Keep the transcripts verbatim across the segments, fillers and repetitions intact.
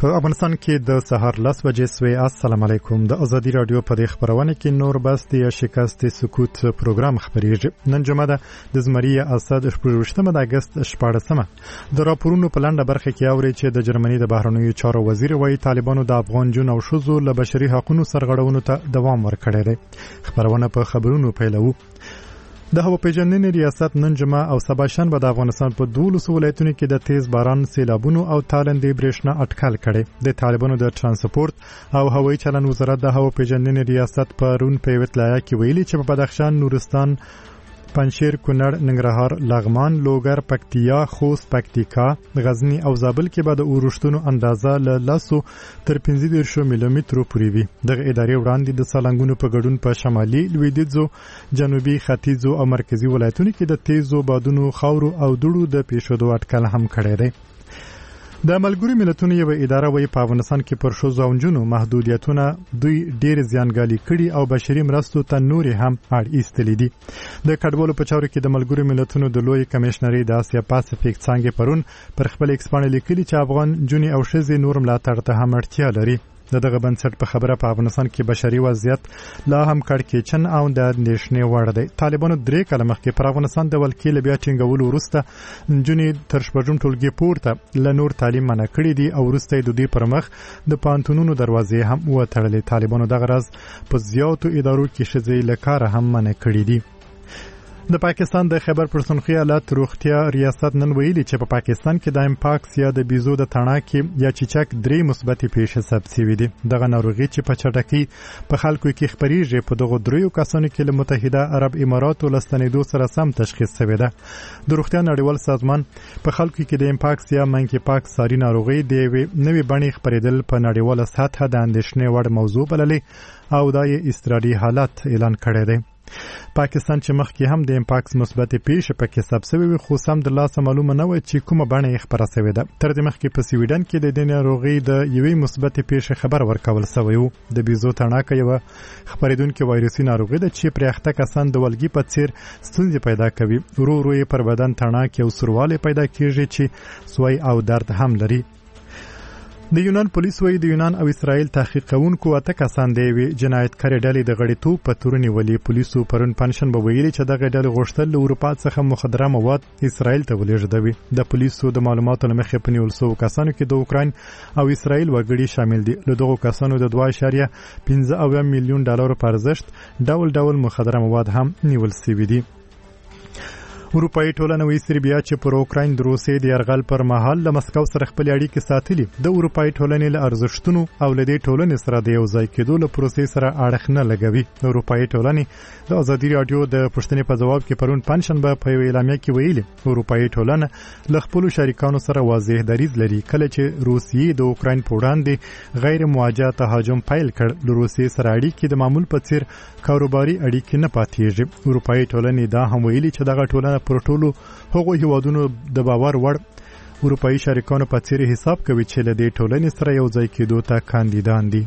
په افغانستان کې د سهار لس بجې سوې. السلام علیکم. د ازادي رادیو په دې خبرونه کې نور بس د شکست سکوت پروګرام خبرېږي. نن جمعه ده د زمري اسد شپږم د اگست شپاړسمه. د راپورونو په لنډه برخه کې اوري چې د جرمني د بهرنیو چارو وزیر وايي طالبانو د افغان جون او شذو له بشري حقوقو سرغړونو ته دوام ورکړی دی. خبرونه په خبرونو پیلو. د هوا پیژندنې ریاست نن جمعه او سبا شنبه د افغانستان په دولسو ولایتونو کې د تیز باران، سیلابونو او تالندې برېښنا اټکل کړي. د طالبانو د ترانسپورت او هوایي چلند وزارت د هوا پیژندنې ریاست پرون په ویټلایا کې ویلي چې په بدخشان، نورستان، پنجشیر، کونړ، ننګرهار، لغمان، لوګر، پکتیا، خوست، پکتیکا، غزنی او زابل کې به د اورښتونو اندازه له لسو تر پنځه دېرش میلیمترو پورې وي. دغه ادارې وړاندې د سالنګونو په ګډون په شمالي، لویدیځو، جنوبي، ختیځو او مرکزي ولایتونو کې د تیزو بادونو، خاورو او دوړو د پیښېدو اټکل هم کړی دی. د ملګرو ملتونو یو اداره وايي په افغانستان کې پر ښځو او نجونو محدودیتونه دوی ډېر زیانګالي کړي او بشري مرستو ته نورې هم اړ ایستلې دي. د کډوالو په چارو کې د ملګرو ملتونو د لوی کمشنري د اسیا پاسفیک څانګې پرون پر خپل ایکس باندې لیکلي چې افغان نجونې او ښځې نور ملاتړ ته هم اړتیا لري. دغه بنسټ په خبره په افغانستان کې بشري وضعیت لا هم کړکېچن او د اندېښنې وړ دی. طالبانو درې کاله مخکې پر افغانستان د ولکې له بیا ټینګولو وروسته نجونې تر شپږم ټولګي پورته له نور تعلیم منع کړي دي او وروسته یې د دوی پر مخ د پوهنتونونو دروازې هم وتړلې. طالبانو دغه راز په زیاتو ادارو کې ښځې له کاره هم منع کړي دي. د پاکستان د خیبر پښتونخوا ایالت روغتیا ریاست نن ویلي چې په پا پاکستان کې د امپاکس یا د بیزو د تڼاکې یا چیچک درې مثبتې پیښې ثبت شوي دي. دغه ناروغي چې په چټکۍ په خلکو کې خپریږي په دغه دریو کسانو کې له متحده عرب اماراتو له ستنېدو سره سم تشخیص شوی ده. د روغتیا نړیوال سازمان په خلکو کې د امپاکس یا منکی پاکس ساري ناروغي د یوې نوې بڼې خپرېدل په نړیواله سطحه د اندېښنې وړ موضوع بللې او دا یې اضطراري حالت اعلان کړی دی. پاکستان چې مخکې هم د امپاکس مثبتې پیښې پکې ثبت شوې وي خو سم د لاسه معلومه نه وه چې کومه بڼه یې خپره شوې ده. تر دې مخکې په سویډن کې د دې ناروغۍ د یوې مثبتې پیښې خبر ورکول شوی و. د بیزو تڼاکه یوه خپرېدونکې وایرسي ناروغي ده چې پرې اخته کسان د ولګي په څېر ستونزې پیدا کوي. ورو ورو یې پر بدن تڼاکې او سوروالی پیدا کېږي چې سوی او درد هم لري. د یونان پولیس وايي د یونان او اسرائیل تحقیق کوونکو اته کسان د یوې جنایتکارې ډلې د غړیتوب په تور نیولي. پولیسو پرون پنجشنبه ویلي چې دغه ډلې غوښتل له اروپا څخه مخدره مواد اسرائیل ته ولېږدوي. د پولیسو د معلوماتو له مخې په نیول شوو کسانو کې د اوکراین او اسرائیل وګړي شامل دي. له دغو کسانو د دوه اعشاریه پنځه اویا میلیون ډالرو په ارزښت ډول ډول مخدره مواد هم نیول شوي دي. اروپایي ټولنه وایي سربیا چې پر اوکراین د روسیې د یرغل پر مهال له مسکو سره خپل اړیکې ساتلي د اروپایي ټولنې له ارزښتونو او له دې ټولنې سره د یو ځای کېدو له پروسې سره اړخ نه لګوي. د اروپایي ټولنې د ازادي راډیو د پوښتنې په ځواب کې پرون پنجشنبه په یوه اعلامیه کې ویلي اروپایي ټولنه له خپلو شریکانو سره واضح دریځ لري. کله چې روسیې د اوکراین په وړاندې غیر مواجه تهاجم پیل کړ له روسیې سره اړیکې د معمول په څیر کاروباري اړیکې نه پاتېږي. اروپایي ټولنې دا هم ویلي چې دغه ټولنه پر ټولو هغو هیوادونو د باور وړ اروپایي شریکانو په څیر حساب کوي چې له دې ټولنې سره یو ځای کېدو ته کاندیدان دي.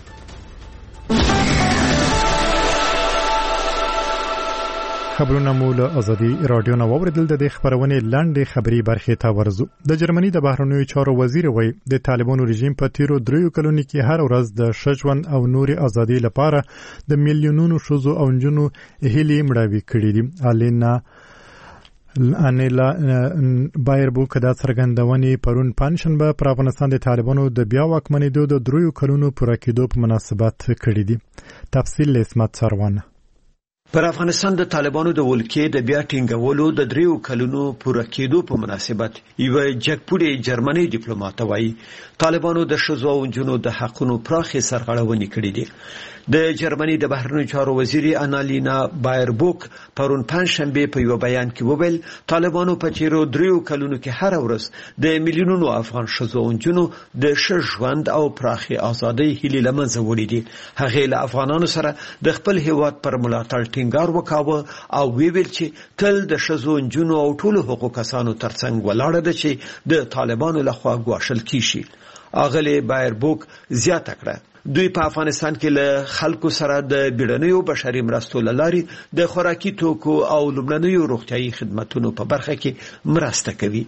خبرونه مو له ازادي راډیو نه واوریدل. د دې خبرونې لنډې خبري برخې ته ورځو. د جرمني د بهرنیو چارو وزیر وايي د طالبانو رژیم په تیرو دریو کلونو کې هر ورځ د ښځوند او نوري ازادي لپاره د میلیونونو ښځو او نجونو هیلې مړاوي کړې دي. الینا انیلا بایربوک دا څرګندونې پرون پنجشنبه پر افغانستان د طالبانو د بیا واکمنېدو د دریو کلونو پوره کېدو په مناسبت کړې دي. تفصیل له اسمت سروان. پر افغانستان د طالبانو د ولکې د بیا ټینګولو د دریو کلونو پوره کېدو په مناسبت یو جګپوړي جرمني ډیپلوماټ وایي طالبانو د ښځو او نجونو د حقونو پراخې سرغړونې کړې دي. د جرمني د بهرنیو چارو وزیر انالینا بایربوک پرون پنجشنبه په یو بیان کې وویل طالبانو په تیرو دریو کلونو کې هر ورځ د میلیونونو افغان ښځو او نجونو د ښه ژوند او پراخې ازادۍ هیلې له منځه وړي دي. هغې له افغانانو سره د خپل هیواد پر ملاتړ ټینګار وکاوه او ویل چې تل د ښځو نجونو او ټولو حقوقو کسانو ترڅنګ ولاړه ده چې د طالبانو لخوا ګواښل کیږي. اغلی بایربوک زیاته کړه دوی په افغانستان کې له خلکو سره د بیړنیو بشري مرستو لاري د خوراکي توکو او لومړنیو روغتيایي خدماتو په برخه کې مرسته کوي.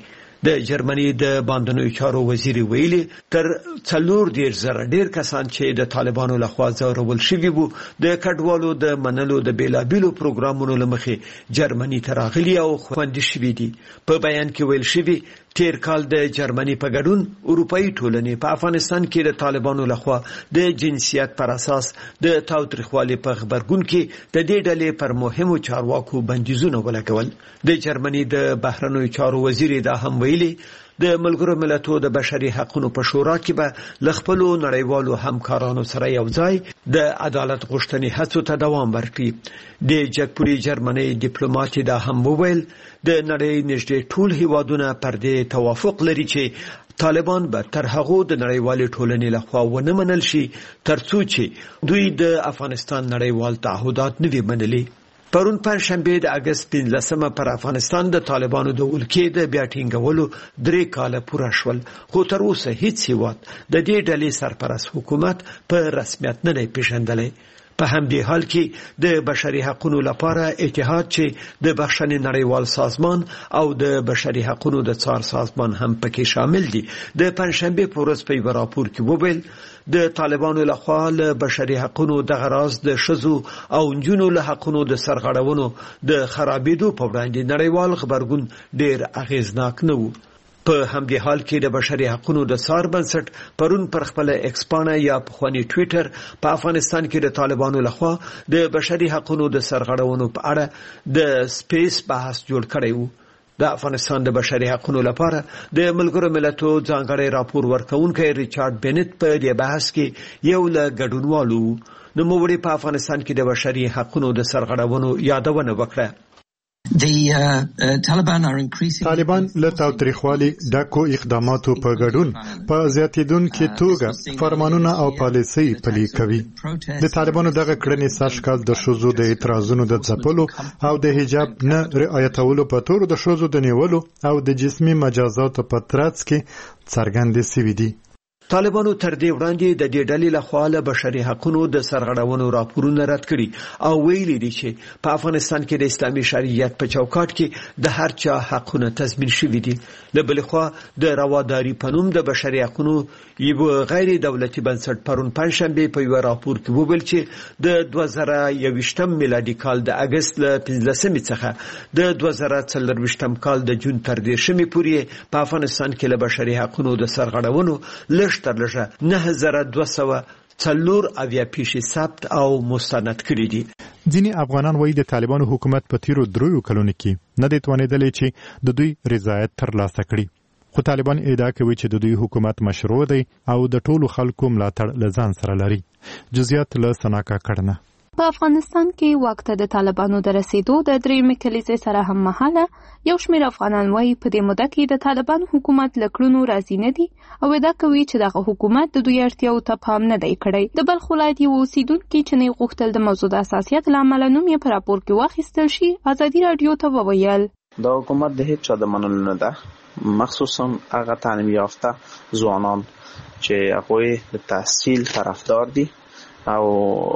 د جرمني د باندنوي چارو وزیر ویلي تر څلور ډیر زره ډیر کسان چې د طالبانو لخوا ځورول شوي وو د کډوالو د منلو د بیلابیلو پروګرامونو لمخې جرمني ته راغلي او خوندي شوي دي. په بیان کې ویل شوي تیر کال د جرمني په ګډون اروپאי ټولنې په افغانستان کې د طالبانو لخوا د جنسیت پر اساس د تاوتریخوالي په خبرګون کې د دې ډلې پر مهمو چارواکو بندیزونه ولګول. د جرمني د بهرنیو چارو وزیر دا هم ویلي د ملګرو ملتونو د بشري حقوقو په شورا کې به لخپلو نړیوالو همکارانو سره یو ځای د عدالت غوښتنې هڅو ته دوام ورکړي. د جګپوري جرمني ډیپلوماټ دا هم وویل د نړۍ نږدې ټول هیوادونه پر دې توافق لري چې طالبان به تر هغه د نړیوالې ټولنې لخوا ونه منل شي ترڅو چې دوی د افغانستان نړیوال تعهدات نه وي منلي. پرون پنځشنبه د اگست پنځلسمه پر افغانستان د طالبانو د ولکې د بیا ټینګولو درې کاله پوره شول، خو تر اوسه هیڅ هیواد د دې ډلې سرپرست حکومت په رسمیت نه دی پیژندلی. په همدې حال کې د بشري حقوقو لپاره اتحاد چې د بخښنې نړیوال سازمان او د بشري حقوقو د څار سازمان هم پکې شامل دي د پنځشنبه په ورځ په یو راپور کې وویل د طالبانو لخوا له بشري حقوقو د غراز د شذو او نجونو له حقوقو د سرغړونو د خرابېدو په وړاندې نړیوال خبرګون ډېر اغیزناک نه و. په همدې حال کې د بشري حقوقو د څار بنسټ پرون پر خپل ایکس پاڼه یا پخوانی ټویټر په افغانستان کې د طالبانو لخوا د بشري حقوقو د سرغړونو په اړه د سپیس بحث جوړ کړی و. د افغانستان د بشري حقوقو لپاره د ملګرو ملتونو ځانګړی راپور ورکونکي ریچارډ بنت په دې بحث کې یو له ګډونوالو نو موږ په افغانستان کې د بشري حقوقو د سرغړونو یادونه وکړه. The uh, uh, Taliban are increasing طالبان له تاوتریخوالي ډکو اقداماتو په ګډون په زیاتیدونکو توګه فرمانونه او پالیسي پلي کوي. د طالبانو دغه کړنې سږکال د ښځو د اعتراضونو د ځپلو او د حجاب نه رعایتولو په تور د ښځو د نیولو او د جسمي مجازاتو په ترڅ کې څرګندې شوې دي. طالبانو تر دې وړاندې د دې ډلې لخوا له بشري حقوقو د سرغړونو راپورونه رد کړي او ویلي دي چې په افغانستان کې د اسلامي شریعت په چوکاټ کې د هر چا حقونه تضمین شوي دي. له بل خوا د رواداري په نوم د بشري حقوقو یو غیر دولتي بنسټ پرون پنځشنبه په یو راپور کې وویل چې د دوه زره یوویشتم میلادي کال د اگست له پنځلسمې څخه د دوه زره څلرویشتم کال د جون تر دیرشمې پورې په افغانستان کې له بشري حقوقو د سرغړونو لږ تر لږه نه زره دوه سوه څلور اویا پیښې ثبت او مستند کړي دي. ځینې افغانان وایي د طالبانو حکومت په تیرو دریو کلونو کې نه دی توانېدلی چې د دوی رضایت ترلاسه کړي، خو طالبان ادعا کوي چې د دوی حکومت مشروع دی او د ټولو خلکو ملاتړ له ځان سره لري. جزئیات له سناکا کړنه. په افغانستان کې وخت د طالبانو د رسیدو د درېیمې کلیزې سره هم مهاله یو شمېر افغانان وایي په دې موده کې د طالبانو حکومت له کړنو راضي نه دي او ادعا کوي چې دغه حکومت د دوی اړتیاو ته پام نه دی کړی. د بلخ ولایت یو اوسیدونکي چې نه غوښتل د موضوع د حساسیت له امله نوم یې په راپور کې واخیستل شي ازادي راډیو ته وویل دا حکومت د هیڅ چا د منلو نه ده، مخصوصا هغه تعلیم یافته ځوانان چې هغوی د تحصیل طرفدار دي او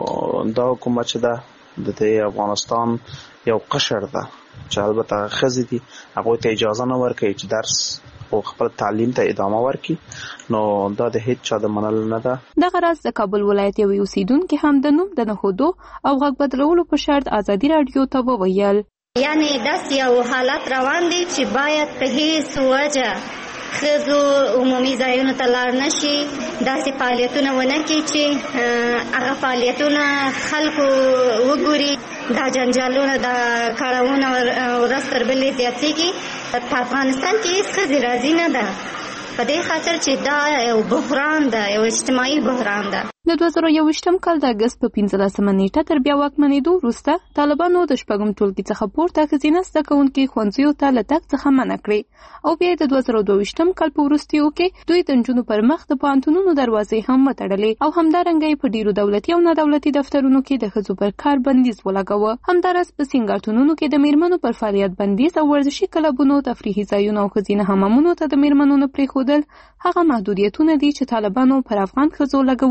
دا حکومت چې ده د افغانستان یو قشر ده چې البته ښځې دي هغوی ته اجازه نه ورکوي چې درس او خپل تعلیم ته ادامه ورکړي، نو دا د هیڅ چا د منلو نه ده. دغه راز د کابل ولایت یو اوسیدونکي هم د نوم د نښودو او غږ بدلولو په شرط ازادي راډیو ته وویل یعنی داسې یو حالت روان دی چې باید په هیڅ وجه ښځو عمومي ځایونو ته لاړ نه شي، داسې فعالیتونه ونه کړي چې هغه فعالیتونه خلکو وګوري. دا جنجالونه دا کړاوونه ورځ تر بلې زیاتېږي. په افغانستان کې هېڅ ښځې راضي نه ده په دې خاطر چې دا یو بحران ده، یو اجتماعي بحران ده. د دوه زره یوویشتم کال د اګست په پنځلسمه نیټه تر بیا واکمنېدو وروسته طالبانو د شپږم ټولګي څخه پورته ښځینه زده کوونکي ښوونځیو ته له تګ څخه منع کړې او بیا د دوه زره دوه ویشتم کال په وروستیو کې دوی د نجونو پر مخ د پوهنتونونو دروازې هم وتړلې او همدارنګه یې په ډیرو دولتي او نادولتي دفترونو کې د ښځو پر کار بندیز ولګاوه. همداراز په سینګارتونونو کې د میرمنو پر فعالیت بندیز او ورزشي کلبونو، تفریحي ځایونو او ښځینه حمامونو ته د میرمنو نه پرېښودل هغه محدودیتونه دي چې طالبانو پر افغان ښځو لګولي دي.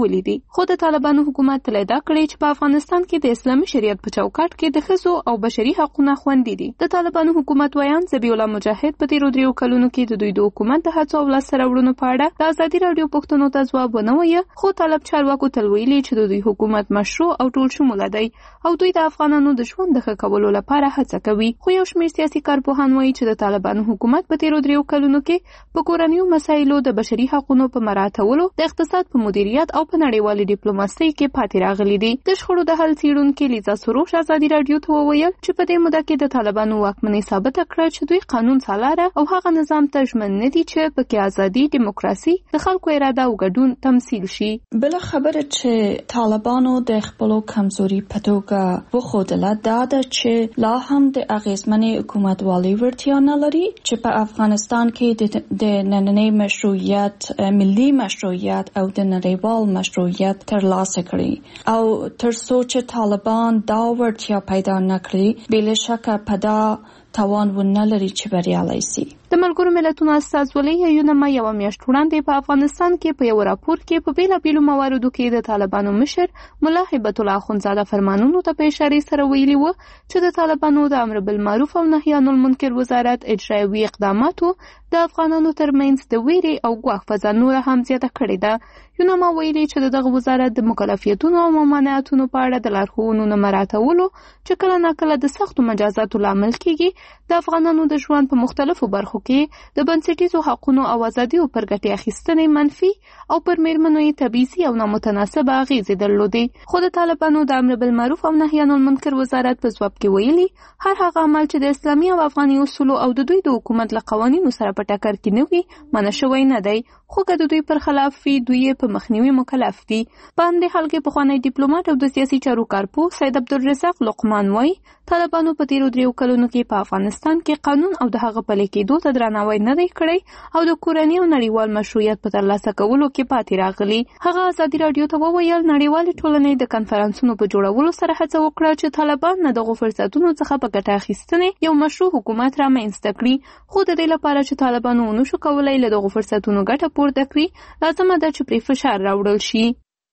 خو د طالبانو حکومت تل ادعا کړې چې په افغانستان کې د اسلامي شریعت په چوکاټ کې د ښځو او بشري حقوقو خوندي دي. د طالبانو حکومت ویان ذبیح الله مجاهد په تیرو دریو کلونو کې د دوی د حکومت د هڅو او لاسته راوړنو په اړه د ازادي راډیو پوښتنو ته ځواب ونه وایه، خو طالب چارواکو تل ویلي چې د دوی حکومت مشروع او ټول شموله دی او دوی د افغانانو د ژوند د ښه کولو لپاره هڅه کوي. خو یو شمېر سیاسي کارپوهان وایي چې د طالبانو حکومت په تیرو دریو کلونو کې په کورنیو مسایلو د بشري حقوقو په مراعاتولو، د اقتصاد په مدیریت او په نړیوالې ډیپلوماسۍ کې پاتې راغلي دي. د شخړو د حل څېړونکي لیزا سروش ازادي راډیو ته وویل چې په دې موده کې د طالبانو واکمنۍ ثابته کړه چې دوی قانون سالاره او هغه نظام ته ژمن نه دي چې پکې ازادي، ډیموکراسي، د خلکو اراده او ګډون تمثیل شي. بل خبره چې طالبانو د خپلو کمزوري په توګه وښودله دا ده چې لا هم د اغیزمنې حکومتوالۍ وړتیا نه لري چې په افغانستان کې د نننۍ مشروعیت، ملي مشروعیت او د نړیوال مشروعیت ترلاسه کړي او تر څو چې طالبان دا وړتیا پیدا نه کړي بې شکه په دا توان ونه لري چې بریالی سي. د ملګرو ملتونو استازولۍ یونما یوه میاشت وړاندې په افغانستان کې په یو راپور کې په بیلابیلو مواردو کې د طالبانو مشر ملا هیبت الله اخندزاده فرمانونو ته په اشارې سره ویلي و چې د طالبانو د امر بالمعروف او نهي عن المنکر وزارت اجرایوي اقداماتو د افغانانو ترمنځ د ویرې او ګواښ فضا نوره هم زیاته کړې ده. یونما ویلي چې دغه وزارت د مکلفیتونو او ممانعتونو په اړه د لارښوونو نه مراعاتولو چې کله ناکله د سختو مجازاتو لامل کیږي د افغانانو د ژوند په مختلفو برخو کې د بنسټیزو حقونو او ازادیو پر ګټې اخیستنې منفي او پر میرمنو یې تبعیضي او نامتناسبه اغیزې درلودې. خو د طالبانو د امر بالمعروف او نهي عن المنکر وزارت په ځواب کې ویلي هر هغه عمل چې د اسلامي او افغاني اصولو او د دوی د حکومت له قوانینو سره په ټکر کې نه وي منع شوی نه دی، خو که د دوی پر خلاف وي دوی یې په مخنیوي مکلف دي. په همدې حال کې پخوانی ډیپلوماټ او د سیاسي چارو کارپوه سید عبدالرزاق لقمان وایي طالبانو په تیرو دریو کلونو کې په افغانستان کې قانون او د هغه پلي کېدو ته درناوی نه دی کړی او د کورني او نړیوال مشروعیت په ترلاسه کولو کې پاتې راغلي. هغه ازادي راډیو ته وویل نړیوالې ټولنې د کنفرانسونو په جوړولو سره هڅه وکړه چې طالبان نه دغو فرصتونو څخه په ګټه اخیستنې یو مشروع حکومت رامنځته کړي، خو د دې لپاره چې طالبانو ونه شو کولی له دغو فرصتونو ګټه پورته کړي لازمه ده چې پرې فشار راوړل شي.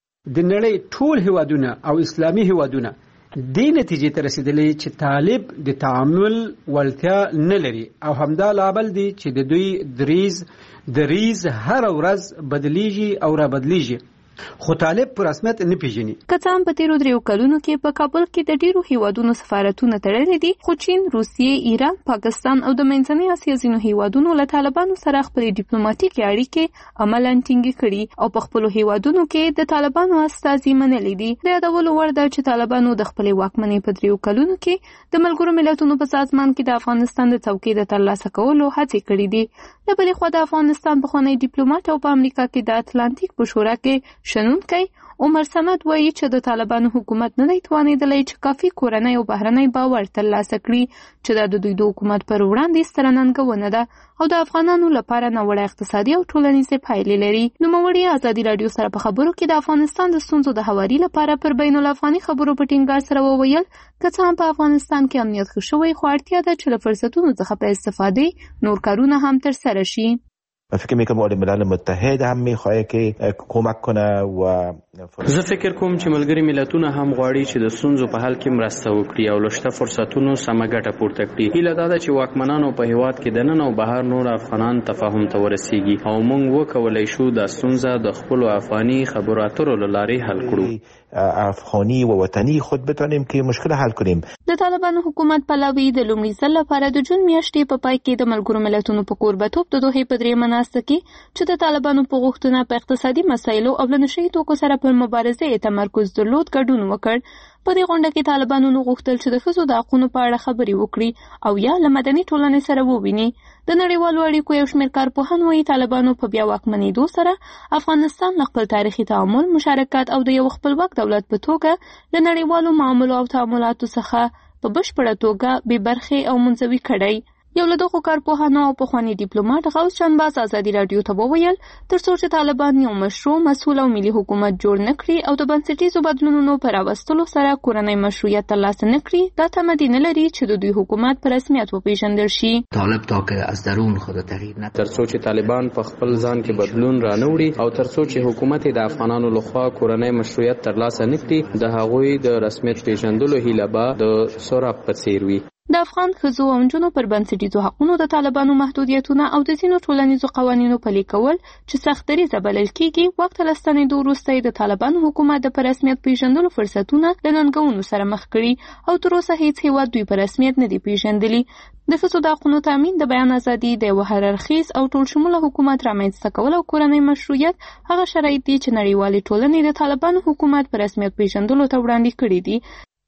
د نړۍ ټول هیوادونه او اسلامي هیوادونه دې نتیجې ته رسیدلې چې طالب د تعامل وړتیا نه لري او همدا لامل دی چې د دوی دریز دریز هر ورځ بدلیږي او را بدلیږي، خو طالب په رسمیت نه پیژني. که څه هم په تیرو دریو کلونو کې په کابل کې د ډیرو هیوادونو سفارتونه تړلي دي، خو چین، روسیې، ایران، پاکستان او د منځنۍ اسیا ځینو هیوادونو له طالبانو سره خپلې ډیپلوماټیکې اړیکې عملاً ټینګې کړي او په خپلو هیوادونو کې د طالبانو استازي منلي دي. د یادولو وړ ده چې طالبانو د خپلې واکمنۍ په دریو کلونو کې د ملګرو ملتونو په سازمان کې د افغانستان د څوکۍ د ترلاسه کولو هڅې کړې دي. د بلې خوا د افغانستان پخوانی ډیپلوماټ او په امریکا کې د اتلانتیک په شورا کې شنونکی عمر صمد وایي چې د طالبانو حکومت نه دی توانېدلی چې کافي کورنی او بهرنی باور ترلاسه کړي چې دا د دوی د حکومت پر وړاندې ستره ننګونه ده او د افغانانو لپاره ناوړه اقتصادي او ټولنیزې پایلې لري. نوموړي ازادي راډیو سره په خبرو کې د افغانستان د ستونزو د هواري لپاره پر بین الافغاني خبرو په ټینګار سره وویل که څه هم په افغانستان کې امنیت ښه شوی خو اړتیا ده چې له فرصتونو څخه په استفادې نور کارونه هم ترسره شي. فکر میکنم اول ملل متحد هم میخواه که کمک کنه و زه فکر کوم چې ملګري ملتونه هم غواړي چې د ستونزو په حل کې مرسته وکړي او له شته فرصتونو سمه ګټه پورته کړي. هیله دا ده چې واکمنانو په هیواد کې دننه او بهر نور افغانان تفاهم ته ورسیږي او موږ وکولای شو دا ستونزه د خپلو افغاني خبرو اترو له لارې حل کړو. افغاني و وطني خود بتونیم که مشکل حل کنیم. د طالبانو حکومت پلاوی د لومړي ځل لپاره د جون میاشتې په پای کې د ملګرو ملتونو په کوربتوب د دوحې په درېیمه ناسته کې چې د طالبانو په غوښتنه په اقتصادي مسایلو او له نشه یي توکو سره پر مبارزې تمرکز درلود ګډون وکړ. په دې غونډه کې طالبانو غوښتل چې د ښځو د حقونو په اړه خبرې وکړي او یا له مدني ټولنې سره وویني. د نړیوالو اړیکو یو شمېر کارپوهان وایي طالبانو په بیا واکمنېدو سره افغانستان له خپل تاریخي تعامل، مشارکت او د یو خپلواک دولت په توګه له نړیوالو معاملو او تعاملاتو څخه په بشپړه توګه بې برخې او منزوي کړی. یو له دغو کارپوهانو او پخواني ډیپلوماټ غوث شنباز ازادي راډیو ته وویل ترڅو چې طالبان یو مشروع مسؤل او ملي حکومت جوړ نه کړي او د بنسټیزو بدلونونو پر راوستلو سره کورنۍ مشروعیت ترلاسه نه کړي دا تمه نه لري چې د دوی حکومت په رسمیت وپیژندل شي. طالب تا که از درون خود تغییر نه ترڅو چې طالبان په خپل ځان کې بدلون را نه وړي او ترڅو چې حکومت د افغانانو لخوا کورنۍ مشروعیت ترلاسه نه کړي د هغوی د رسمیت پیژندلو هیله به د سوراب په څیر وي. د افغان ښځو او نجونو پر بنسټیزو حقونو د طالبانو محدودیتونه او د ځینو ټولنیزو قوانینو پلي کول چې سختدریزه بلل کېږي وخت له ستنېدو وروسته د طالبانو حکومت د په رسمیت پیژندلو فرصتونه له ننګونو سره مخ کړي او تر اوسه هیڅ هیواد دوی په رسمیت نه دي پیژندلي. د ښځو د حقونو تامین د بیان ازادي د یوه هررخیز او ټولشموله حکومت رامنځته کول او کورنۍ مشروعیت هغه شرایط دي چې نړیوالې ټولنې د طالبانو حکومت په رسمیت پیژندلو ته وړاندې کړي دي.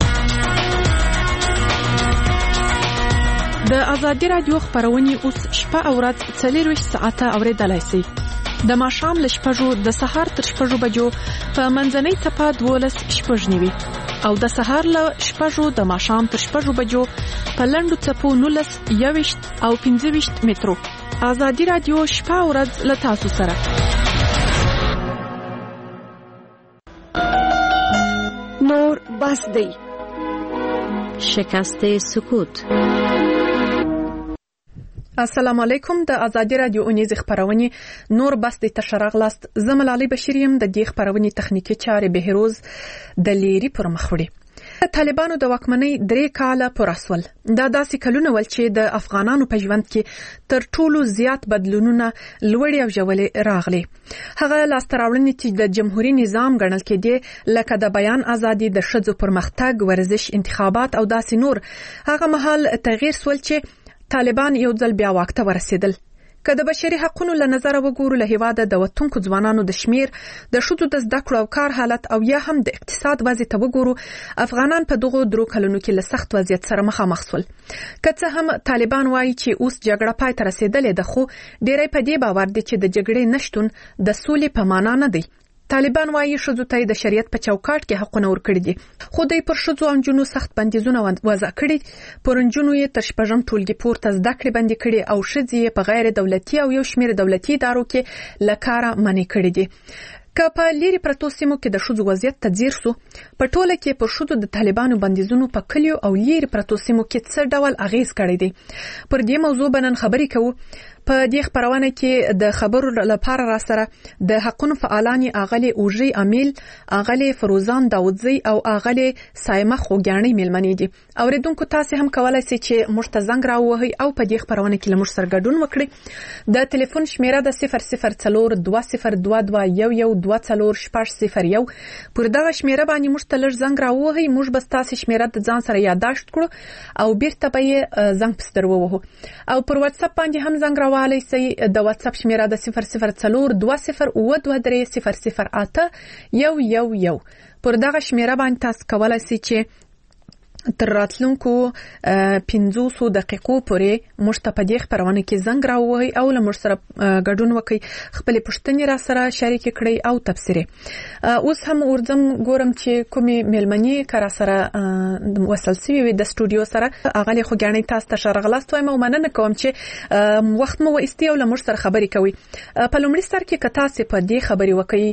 د ازادي راډیو خبرونه اوس شپه او ورځ څلور ساعته اوریدلای شئ. د ماښام له شپږو د سهار تر شپږو بجو په منځنۍ ټپه دولس شپږ نیوي او د سهار له شپږو د ماښام تر شپږو بجو په لنډو ټپو نولس یويشت او پنځه ویشت مترو. ازادي راډیو شپه او ورځ له تاسو سره. نور بس دی. شکست سکوت. السلام علیکم. د ازادي راډیو اونیز خبرونه نور بس د تشرغ لاست زملالي بشریم د دې خبرونه تخنیکی چارې بهروز د لیری پر مخوړي. طالبانو د واکمنۍ درې کاله پر اسول دا داسې کلونه ول چې د افغانانو په ژوند کې تر ټولو زیات بدلونونه لوړې او ژورې راغلي. هغه لاستراوړنې چې د جمهوریت نظام ګڼل کېدي لکه د بیان ازادي د ښځو پرمختګ ورزش انتخابات او داسې نور هغه مهال تغییر سول چې طالبان یو ځل بیا واک ته ورسېدل. که د بشري حقوقو له نظر وګورو له هیواده د وطنکو ځوانانو د شمیر د شذو د زده کړو او کار حالت او یا هم د اقتصاد وضعیت ته وګورو افغانان په دغه درو کلونو کې له سخت وضعیت سره مخامخ شول. که څه هم طالبان وایي چې اوس جګړه پای ته رسیدلې ده خو ډېری په دې باور دي چې د جګړې نشټون د سولې په معنا نه دی. طالبان وایي ښځو ته د شریعت په چوکاټ کې حقونه ورکړي دي خو دوی پر ښځو او نجونو سخت بندیزونه وضع کړي. پر نجونو یې تر شپږم ټولګي پورته زده کړې بندي کړي او ښځې یې په غیر دولتي او یو شمېر دولتي ادارو کې له کاره منع کړي دي. که په لیري پرتو سیمو کې د ښځو وضعیت ته ځیر سو په ټوله کې پر ښځو د طالبانو بندیزونو په کلیو او لیري پرتو سیمو کې څه ډول اغیز کړی دی. پر دې موضوع بنن خبرې کوو. په دې خبرونه کې د خبرو لپاره را سره د حقوقو فعالان اغلی اوجي امیل اغلی فروزان داودزی او اغلی سایمه خوګانی ملمنې دي. اوریدونکو تاسو هم کولای شئ چې موږ ته زنګ راووهئ او په دې خبرونه کې لمر سره ګډون وکړئ. د ټلیفون شمیره د صفر صفر څلور دوه صفر دوه دوه یو یو دوه څلور شپږ صفر یو. پر دغه شمیره باندې موږ ته لږ زنګ راووهئ موږ به تاسو شمیره د ځان سره یادداشت کړو او بیرته به یې زنګ پستر ووهو. او پر واتس اپ باندې هم زنګ والی سي د واتس اپ شمیره د صفر صفر څلور دوه صفر اوه دوه درې صفر صفر اته یو یو یو. پر دغه شمیره باندې تاسو کولای شئ چې تر راتلونکو پنځوسو دقیقو پورې موږ ته په دې خبرونه کې زنګ راووهئ او له موږ سره ګډون وکړئ خپلې پوښتنې را سره شریک کړئ او تبصرې. اوس هم ورځم ګورم چې کومې مېلمنې که را سره وصل سوي وي د سټوډیو سره اغلې خوږیاڼۍ تاسو ته ښه راغلاست وایم او مننه کوم چې وخت مو وایستي او له موږ سره خبرې کوئ. په لومړي سر کې که تاسې په دې خبرې وکړئ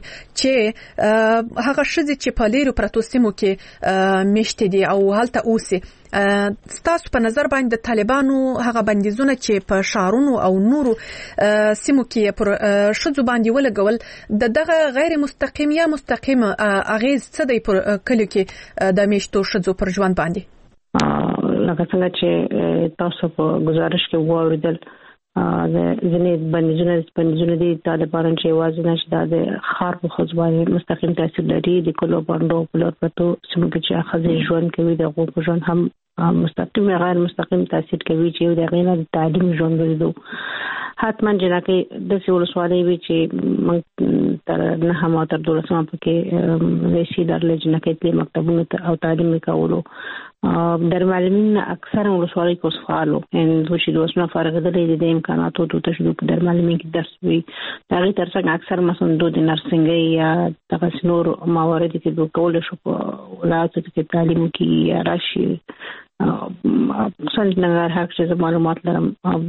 چې هغه ښځې چې په لیرو پرتو سیمو کې میشتې دي او هلته اوسي ستاسو په نظر باندې د طالبانو هغه بندیزونه چې په شهرونو او نورو سیمو کې پر ښځو باندې ولګول د دغه غیر مستقیم یا مستقیم اغیز څه دی پر کلیو کې د میشتو ښځو پر ژوند باندې؟ لکه څنګه چې تاسو په گزارش کې واوریدل د ځینې بندیزونه بندیزونه دي طالبانو چې یوازې نشي د خار په ښځو باندې مستقیم تاثیر لري. د کلو باندې په لور پرتو سیمو کې چې ښځې ژوند کوي د هغو په ژوند هم مستقیم یا غیر مستقیم تاثیر کوي چې د هغې نه د تعلیم ژوند ولرو. حتما جنکه د سی ولسوالۍ وی چې موږ تر نه هم تر دولسمه پکې ریشي درلې جنکه د مکتبونو او تعلیم کولو در معلمین اکثر ولسوالۍ کې وسفالو ان دوی د وسمه فارغېدلې د امکاناتو د تشویق در معلمین کې درس وی دا غي ترڅنګ اکثر مثلا د نرسنګي یا د نور موارد کې د کول شو په ولایتو کې تعلیم کې یا راشي څنګه ننګرهار چې معلومات لرم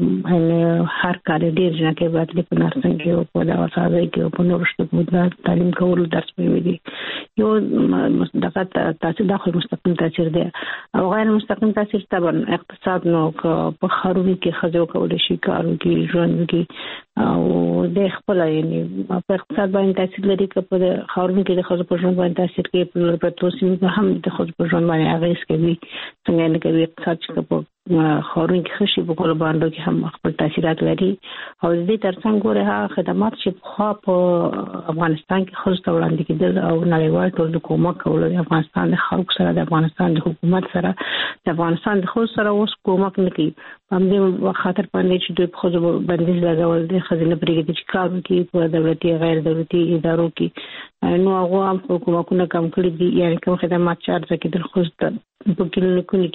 ان هر کال ډیر جنا کې براتلی په نرسنګ کې او په دوا سازي کې او په نورو شتو تعلیم کول درس ویلي یو دغه تاسو داخل مستقیم تاثیر دی او غیر مستقیم تاثیر طبعا اقتصاد نو په خارونی کې خځو کول شي کارو کې ژوند کې او د خپل یعنی په اقتصاد باندې تاثیر لري چې په خارونی کې د خځو په ژوند باندې تاثیر کوي په پروتوسین هم د خځو په ژوند باندې اغیز کوي څنګه نه کوي اقتصاد چې په خارونی کې خشي په کول باندې کې هم خپل تاثیرات لري او د دې ترڅنګ ګوره خدمات چې خو په افغانستان کې خصوصا وړاندې کېدل او نړیوال ټول کومک کول د افغانستان د خلکو سره د افغانستان د حکومت سره د افغانستان د خلکو سره اوس کومک نه کوي په دې خاطر باندې چې دوی په خو بندیز لګول د خزینه پرېږدي چې کار کوي په دولتي غیر دولتي ادارو کې نو هغه هم حکومتونه کم کړی دي یعنی کوم خدمات چارج کېدل خو په کلینیکونو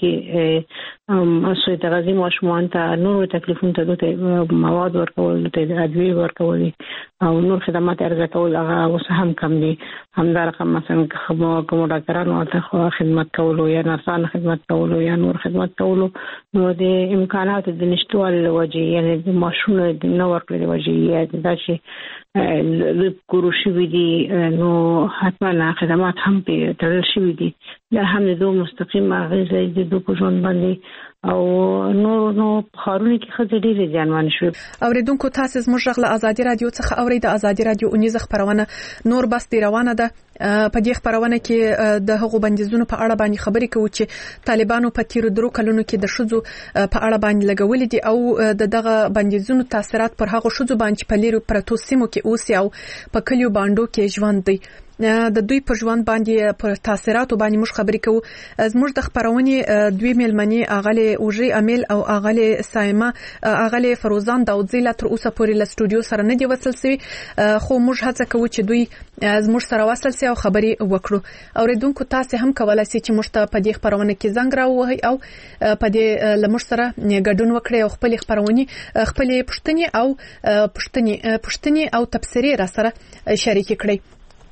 کې مسوي تغذیه ماشومان ته نور تکلیفونه ته د مواد ورکول ته ادویه ورکول او نور خدمات ارزه کول هغه اوس هم کم دي همدار رقم مثلا کوم کوم ډاکټرانو ته خدمت کول یا نرسانو خدمت کول یا نور خدمت کول نو د امکاناتو د نشټوالي وجه یعنی د ماشومانو د نو ورکړې وجه یا د شي د کوروشي وی نو حتما خدمات هم په تړل شوی دي دا هم د دوه مستقیم اغیزه د دوه په ژوند باندې او نور نو خارونی کې خځې ډېرې ځانوان شوې. اوریدونکو تاسو زموږ غږ له ازادي رادیو څخه اورئ. د ازادي رادیو اونیزه خبرونه نور بس دی روانه ده. په دې خبرونه کې د هغو بندیزونو په اړه باندې خبرې کوي چې طالبانو په تیر درو کلونو کې د شذو په اړه باندې لګولې دي او د دغه بندیزونو تاثیرات پر هغو شذو باندې په لیرو پرتو سیمو کې اوسي او په کلیو باندې کې ژوند دی. د دوی په ژوند باندې پر تاثیرات باندې موږ خبرې کوو. زموږ د خبرونې دوی ملمنې اغلی اوجي امیل او اغلی سایمه اغلی فروزان داودزی لا تر اوسه پورې له سټوډیو سره نه دی وصل سوي خو موږ هڅه کوو چې دوی زموږ سره وصل سي او خبرې وکړو. اوریدونکو تاسو هم کولای شئ چې موږ ته په دې خبرونه کې زنګ راووهئ او په دې لمر سره ګډون وکړئ او خپل خبرونه خپل پښتني او پښتني پښتني او تفسیری را سره شریک کړئ.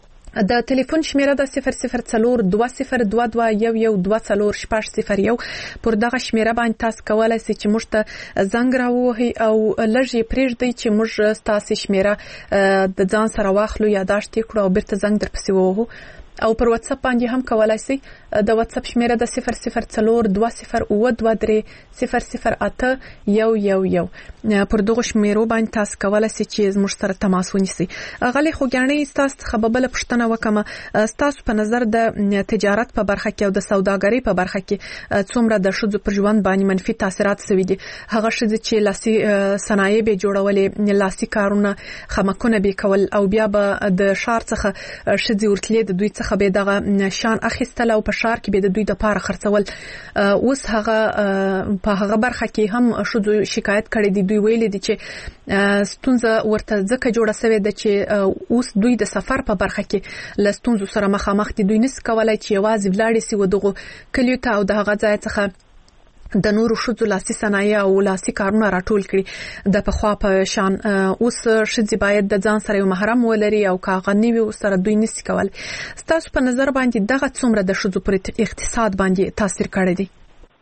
د ټلیفون شمیره د صفر صفر څلور دوه صفر دوه دوه یو یو دوه څلور شپږ صفر یو پر دغه شمیره باندې تاسو کولای شئ چې موږ ته زنګ راووهئ او لږ پرېږدئ چې موږ تاسو شمیره د ځان سره واخلو یا داشت کړو او بیرته زنګ درپسې ووهو. او پر واتس اپ باندې هم کولای شئ. د واتس اپ شمیره د صفر صفر څلور دوه صفر اوه دوه درې صفر صفر اته یو یو یو پر دغه شمیرو باندې تاسو کولای شئ چې زموږ سره تماس ونیسئ. غلي خوګانې تاسو خبربل پښتنه وکمه تاسو په نظر د تجارت په برخه کې او د سوداګرۍ په برخه کې څومره د شذو پر ژوند باندې منفي تاثیرات سوي دي. هغه شذ چې لاسي صنایع به جوړولې لاسي کارونه خمکونه به کول او بیا به د شار څخه شذي ورتلې د دوی څخه به دغه شان اخیستل او په شار کې به د دوی د پاره خرڅول. اوس هغه په هغه برخه کې هم شذو شکایت کړي دي. دوی ویلي دي چې ستونزه ورته ځکه جوړه شوې ده چې اوس دوی د سفر په برخه کې لستونزو سره مخامخ دي. دوی نس کولای چې یوازې ولاړ سي ودغه کلیو ته او د هغه ځای څخه د نورو شذو لاسي صنایع او لاسي کارونه راټول کړي. د پخوا په شان اوس شذې باید د ځان سره یو محرم ولري او کاغنی وي سره دوی نس کول. ستاسو په نظر باندې دغه څومره د شذو پر اقتصاد باندې تاثیر کړی دی؟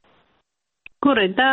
ګوره دا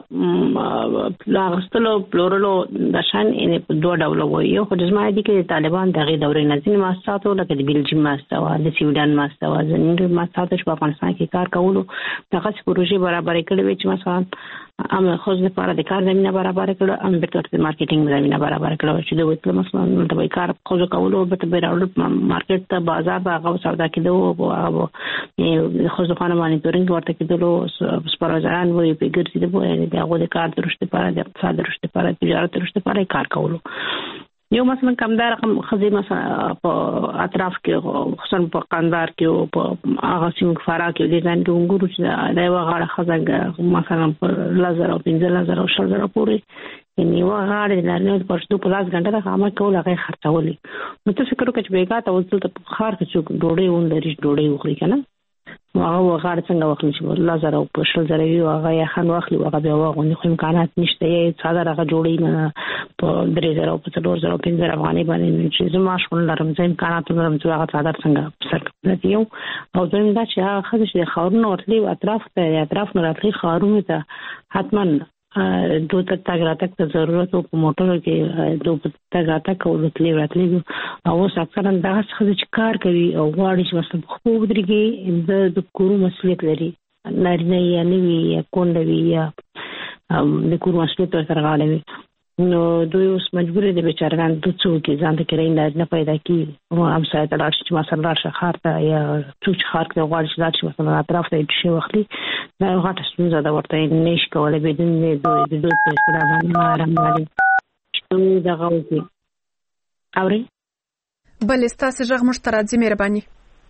لاغستلو پلورلو د شان ان په دوه ډول وایي. یو خو د زما دي کې طالبان دغه دورې نه ځینې مؤسساتو لکه د بلجیم مؤسسه د سویډن مؤسسه ځینې مؤسسات په افغانستان کې کار کولو دغه پروژې برابر کړې وي چې مثلا ام خو د لپاره د کار زمينه برابر کړو ام بیرته د مارکیټینګ زمينه برابر کړو چې د وکړو مثلا د کار خو کولو به ته بیرته مارکیټ ته بازار هغه سودا کېدو او هغه خو ځخانه مانیټورینګ ورته کېدلو سپارځان وي په ګرځي د بوې د هغه د کار درشته لپاره د اقتصاد درشته لپاره تجارت درشته لپاره کار کولو. یو مثلا کمدار رقم خزي مثلا په اطراف کې خصوصا په قندار کې او په هغه سیمه فرا کې د ځان ګورو چې دا یو غاړه خزانګ مثلا په لزر او پنځه لزر او شل زره پورې یعنی و غاړه د نړۍ په شتو په لاس غنډه خامه کول هغه خرڅولې. نو څه فکر وکړ چې بیګا ته وځل ته خار کې څوک ډوډۍ ون لري ډوډۍ وخوري کنه هغه غاړه څنګه واخلي چې الله زره په شل زره وي هغه یا خان واخلي هغه بیا واغوني خو امکانات نشته یې څادر هغه جوړي نه په درې زره په څلور زره په پنځه زره افغانۍ باندې چې زما شول لرم چې امکانات لرم چې هغه څادر څنګه سر یو او دویم دا چې هغه خدای چې خاورونه ورتلي اطراف ته اطراف نه راتلي خاورونه ته حتما دوه ته تاګ راتګ ته ضرورت او په موټر کې دوه تاګ راتګ او لتلي راتلي او اوس اکثرا دا څه چې کار کوي او غواړي چې مثلا خو ودرېږي د کورو مسؤلیت لري نارینه یا نوی یا کونډه وي یا د کورو مسؤلیت ورسره غاړه وي نو دوی اوس مجبور دي بیچارهان د څو کې ځان ته کړي نه پیدا کی او هم سره تلاش چې مثلا راشه خار ته یا څوک خار ته غواړي چې مثلا اطراف ته شي وخلي دا غټه ستونزه ده ورته نش کولای بدون دوی د دوی په اصطلاح باندې آرام لري چې دا غوږی اوري بل استاسه ژغ مشترک مهرباني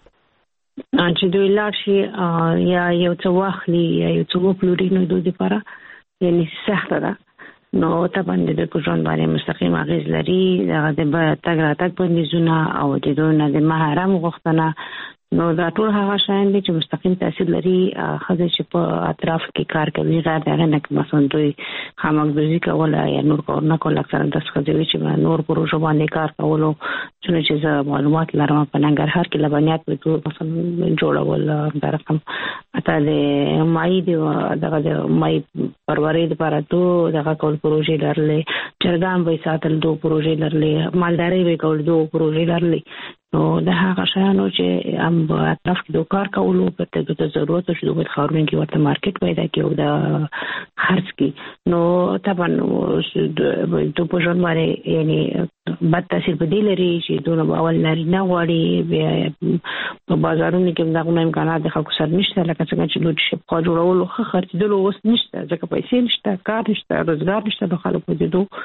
چې دوی لاشي یا یو څه واخلي یا یو څه وپلوري نو دوی لپاره یعنی سخته ده نو ته باندې د کوژن باندې مستقیم اغیز لري دا د تګ راتګ بندیزونه او د دوی د محرم غوښتنه نو دا ټول هغه شیان دي چې مستقیم تاثیر لري خزه چې په اطراف کې کار کوي غیر دغه نه مثلا دوی خامګدوزي کول یا نور کار نه کول اکثر د څه چې نور پروژه باندې کار کولو چې زه معلومات لرم په ننګرهار کې لبنیات په تو مثلا جوړول دا رقم اته د مای دی دغه د مای پروري لپاره تو دغه کول پروژه لرلې چرګان به ساتل دو پروژه لرلې مالداري به کول دو پروژه لرلې نو دا هغه شانو چې هم په اطراف کې د کار کولو په ته د ضرورت شو د خاورین کې ورته مارکیټ پیدا کیو دا خرڅ کی نو طبعا د پوجن باندې یعنی بد تاثیر په دې لري چې دونه اول لري نه غواړي په بازارونو کې دغه امکانات د خلکو سره نشته لکه څنګه چې دوی شپ کا جوړول خو خرڅېدل اوس نشته ځکه پیسې نشته کار نشته روزګار نشته د خلکو د دوه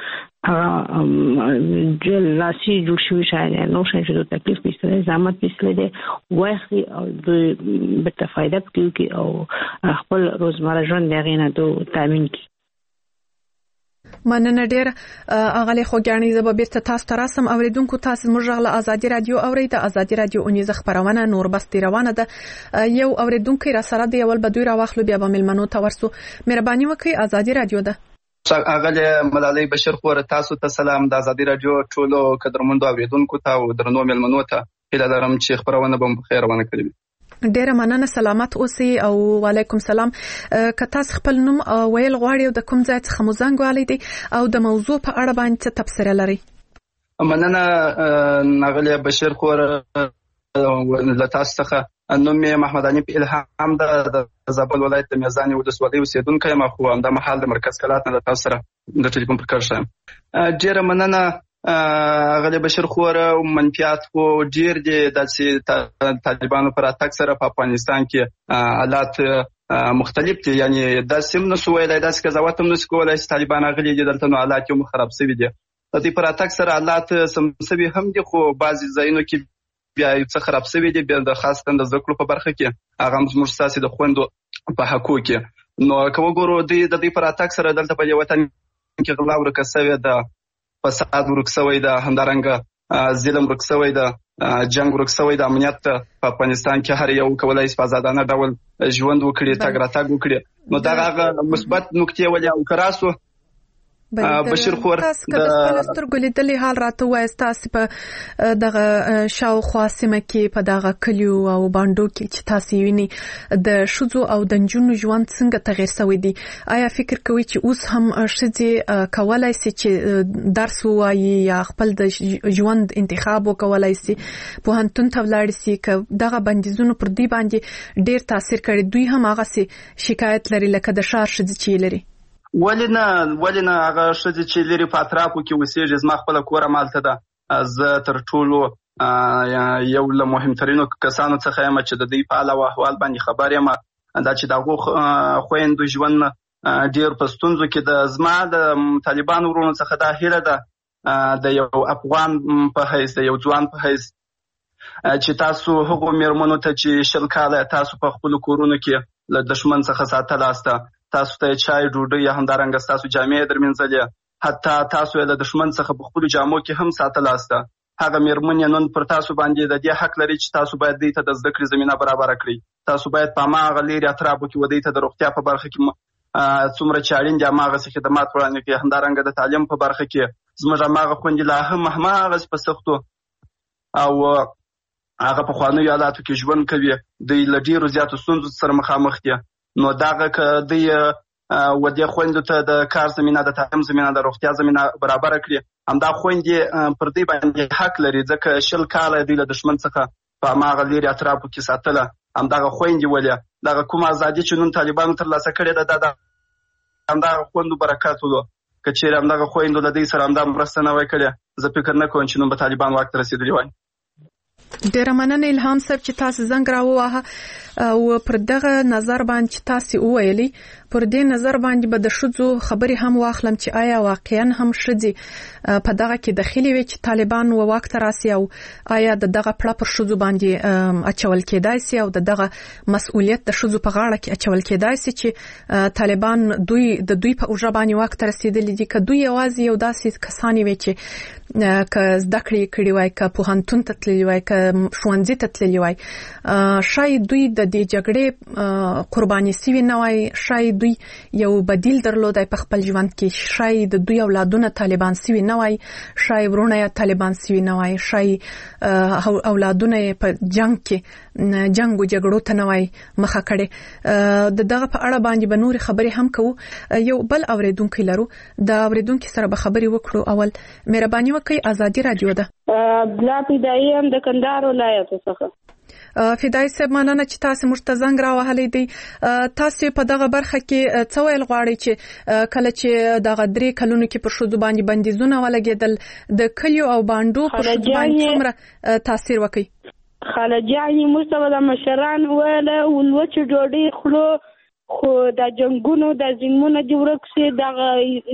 هغه جل لاسي جوړ شوی شاید نو شاید د تکلیف پیسې زحمت پیسې ده واخلي او د به فائدہ کوي او خپل روزمره ژوند دغه نه دوه تامین کوي مننه ډیر اغلی خوګانی زب بیرته تاسو ته راسم اوریدونکو تاسو موږ غل ازادي رادیو اورید ازادي رادیو اونیز خبرونه نور بس روانه ده یو اوریدونکو را سره دی اول بدوی را واخلو بیا به ملمنو تورسو مهرباني وکړئ ازادي رادیو ده اغلی ملالۍ بشیر خور تاسو ته سلام د ازادي رادیو ټولو قدرمنو اوریدونکو ته او درنو ملمنو ته هیله لرم چې خبرونه به په خیر ونه کړی ډیره مننه سلامت اوسئ او وعلیکم سلام که تاسو خپل نوم ویل غواړئ د کوم ځای څخه مو زنګ والی دی او د موضوع په اړه باندې څه تبصره لرئ مننه ناغلی بشیر خور له تاسو څخه نوم یې محمد حنیف الهام د زابل ولایت د میزانې ولسوالۍ اوسیدونکی یم خو همدا مهال د مرکز کلات نه د تاسو سره د ټلیفون پر کار شم ډیره مننه غلی بشیر خور منفیات خو ډیر دي د طالبانو پر اتاک سره په افغانستان کې حالات مختلف دي یعنی د سیم نو سویلای د قضاوت هم نو کولای چې طالبان غلي دي دلته نو حالات یو خراب شوي دي د دې پر اتاک سره حالات سمسوي هم دي خو بعضی ځایونو کې بیا یو څه خراب شوي دي بیا د خاص تند ذکر په برخه کې هغه موږ ساسي د خويندو په حقوق کې نو کوم ګورو د دې پر اتاک سره دلته په وطن کې غلا ورکسوي د فساد ورکسوي د همدارنګ ظلم ورکسوي د جنگ ورکسوي د امنیت په افغانستان کې هر یو کولای شي په آزادانه ډول ژوند وکړي تګ راتګ وکړي نو دا هغه مثبت نکته ولې او کراسو بشیر خور تاسو که د خپل سترګو لیدلې حال راته وایي تاسو په دغه شاوخوا سیمه کې په دغه کلیو او باندو کې چې تاسو ویني د شذو او د نجونو ژوند څنګه تغیر شوی دی آیا فکر کوئ چې اوس هم شذې کولای شي چې درس ووایي یا خپل د ژوند انتخاب وکولای شي په هنتون ته ولاړ شي که دغه بندیزونو پر دی باندې ډیر تاثیر کړی دوی هم هغه سي شکایت لري لکه د شار شذې چې لري ولنه ولنه هغه شذې چې لري په اطرافو کې وسیږي زما خپل کور مالته ده زه تر ټولو یو له مهمترینو کسانو څخه یم چې د دې په اړه احوال باندې خبر یم دا چې دغه خويندو ژوند ډیر په ستونزو کې د زما د طالبان ورونو څخه دا هیله ده د یو افغان په حیث د یو ځوان په حیث چې تاسو هغو میرمنو ته چې شل کاله تاسو په خپل کورونو کې له دشمن څخه ساتل استه تاسو ته چای ډوډۍ یا همدارنګه تاسو جامې درمنځلې حتی تاسو له دشمن څخه په خپل جامو کې هم ساتل استه هغه میرمنې نن پر تاسو باندې د دې حق لري چې تاسو باید دوی ته د زده کړې زمینه برابره کړئ. تاسو باید په هماغه لیرې اطرافو کې ودی ته د روغتیا په برخه کې څومره چې اړین دي هماغسې خدمات وړاندې کړي. همدارنګه د تعلیم په برخه کې زموږ هماغه خویندې لا هم هماغسې په سختو او هغه پخوانیو حالاتو کې ژوند کوي. دوی له ډېرو زیاتو ستونزو سره مخامخ دي. نو دغه که دوی و دې خویندو ته د کار زمینه، د تعلیم زمینه، د روغتیا زمینه برابره کړي، همدا خویندې پر دوی باندې حق لري، ځکه شل کاله دوی له دښمن څخه په هماغه لیرې اطرافو کې ساتله. همدغه خویندې ولې دغه کومه ازادي چې نن طالبانو ترلاسه کړې ده، د همدغه خویندو برکت و. که چیرې همدغه خویندو له دوی سره همدا مرسته نه وای کړې، زه فکر نه کوم چې نن به طالبان واک ته رسېدلي وای. ډیره مننه الهام صاحب چې تاسو زنګ راووهه او پر دغه نظر باندې چې تاسو وویلي، پر دې نظر باندې به د ښځو خبرې هم واخلم چې آیا واقعا هم ښځې په دغه کې دخیلې وي چې طالبان و واک ته راسي، او آیا د دغه پړه پر ښځو باندې اچول کېدای سي او د دغه مسؤلیت د ښځو په غاړه کې اچول کېدای سي چې طالبان دوی د دوی په اوږه باندې واک ته رسېدلي دي، که دوی یوازې یو داسې کسان وي چې که زده کړې کړي وای، که پوهنتون ته تللي وای، که ښوونځي ته تللي وای، شاید دوی د دې جګړې قرباني سوي نه وای، شاید دوی یو بدیل درلودای په خپل ژوند کې، شاید دوی اولادونه طالبان سوي نه وای، شاید ورونه طالبان سوي نه وای، شاید اولادونه په جنگ کې جنگ او جګړو ته نه وای مخه کړي. د دغه په اړه باندې به نور خبرې هم کوو. یو بل اوریدونکو لرو، د اوریدونکو سره به خبرې وکړو. اول مهرباني وکړئ، ازادي رادیو ده. بلا پیدایي هم د کندهار ولایت څخه. فدای صاحب مننه چې تاسو موږ ته زنګ راوهلی دی. تاسو په دغه برخه کې څه ویل غواړئ چې کله چې دغه درې کلونو کې پر ښځو باندې بندیزونه ولګېدل، د کلیو او بانډو پر ښځو باندې څومره تاثیر وکړي؟ خالجانې موږ ته د مشران ویله ولوچې ډوډۍ خورو، خو د جنګونو د ظلمونه دې ورک سي، دغه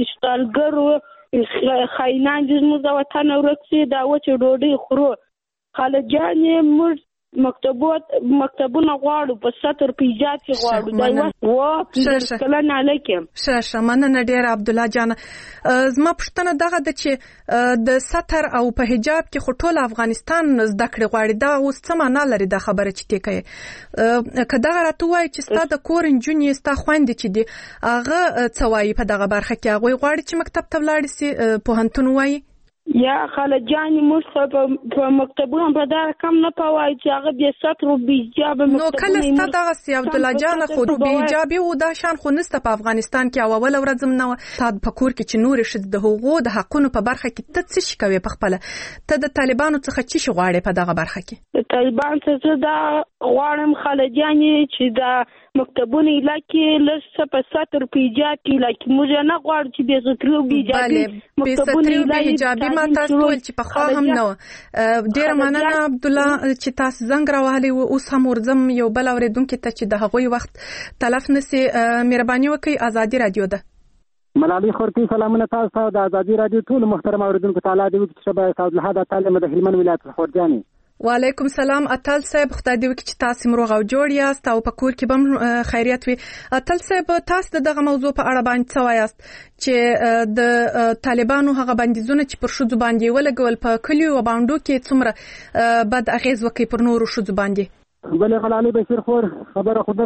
اشغالګرو خاینان دې زموږ د وطن ورک سي، دا وچې ډوډۍ خورو. خالجانې موږ مکتبات مکتبونه غواړو، په ستر پیجات کې غواړو. دا یو وا کلن علیکم. شه مننه ډیر عبد الله جان. زما پښتنه دغه د چې د ستر او په حجاب کې خټول افغانستان زده کړې غواړي، دا اوس څه معنا لري دا خبره چې تی کوي؟ که دغه راته وایي چې ستا د کور نجونې ستا خویندې چې دي هغه څه وایي په دغه برخه کې؟ هغوی غواړي چې مکتب ته ولاړې سي، پوهنتون وایي؟ یا خالجانې موږ په مکتبونه په دغه کم نه پوهایو چې هغه بې ستر او بې حجابه مکتبونه. نو کله ستا دغسې عبدالله جانه خو بې حجابي و دا شان خو نسته په افغانستان کې، او اوله ورځ هم نه وه. تا په کور کې چې نورې ښځې د هغو د حقونو په برخه کې ته څه شي کوې په خپله؟ ته د طالبانو څخه څه شي غواړې په دغه برخه کې؟ د طالبان څخه دا غواړم خالجانې چې دا مکتبونه علاقې لږ څه په ستر په حجاب کې علاقې موږ نه غواړو چې بې ستري او بې حجابي مکتبونه علاقې ما تاسو ویل چې پخوا هم نه وه. ډېره مننه عبدالله چې تاسو زنګ راوهلی و. اوس هم ورځم یو بل اورېدونکي ته چې د هغوی وخت تلف نه سي. مهرباني وکړئ، ازادي رادیو ده. ملالۍ خورکي سلامونه تاسو ته د ازادي رادیو ټولو محترم اورېدونکو ته. الله دې وکړي چې شبه سعدالحد اتل د هلمند ولایت څخه خورجانې. وعلیکم سلام اتل صاحب، خدای دې وکړي چې تاسو مروغ او جوړ یاست او په کور کې به خیریت وي. اتل صاحب، تاسو د دغه موضوع په اړه باندې څه وایاست چې د طالبانو هغه بندیزونه چې پر ښځو باندې ولګول په کلیو او بانډو کې څومره بد اغیز وکړي پر نورو ښځو باندې؟ بلې غلالي بشیر خور خبره خو ده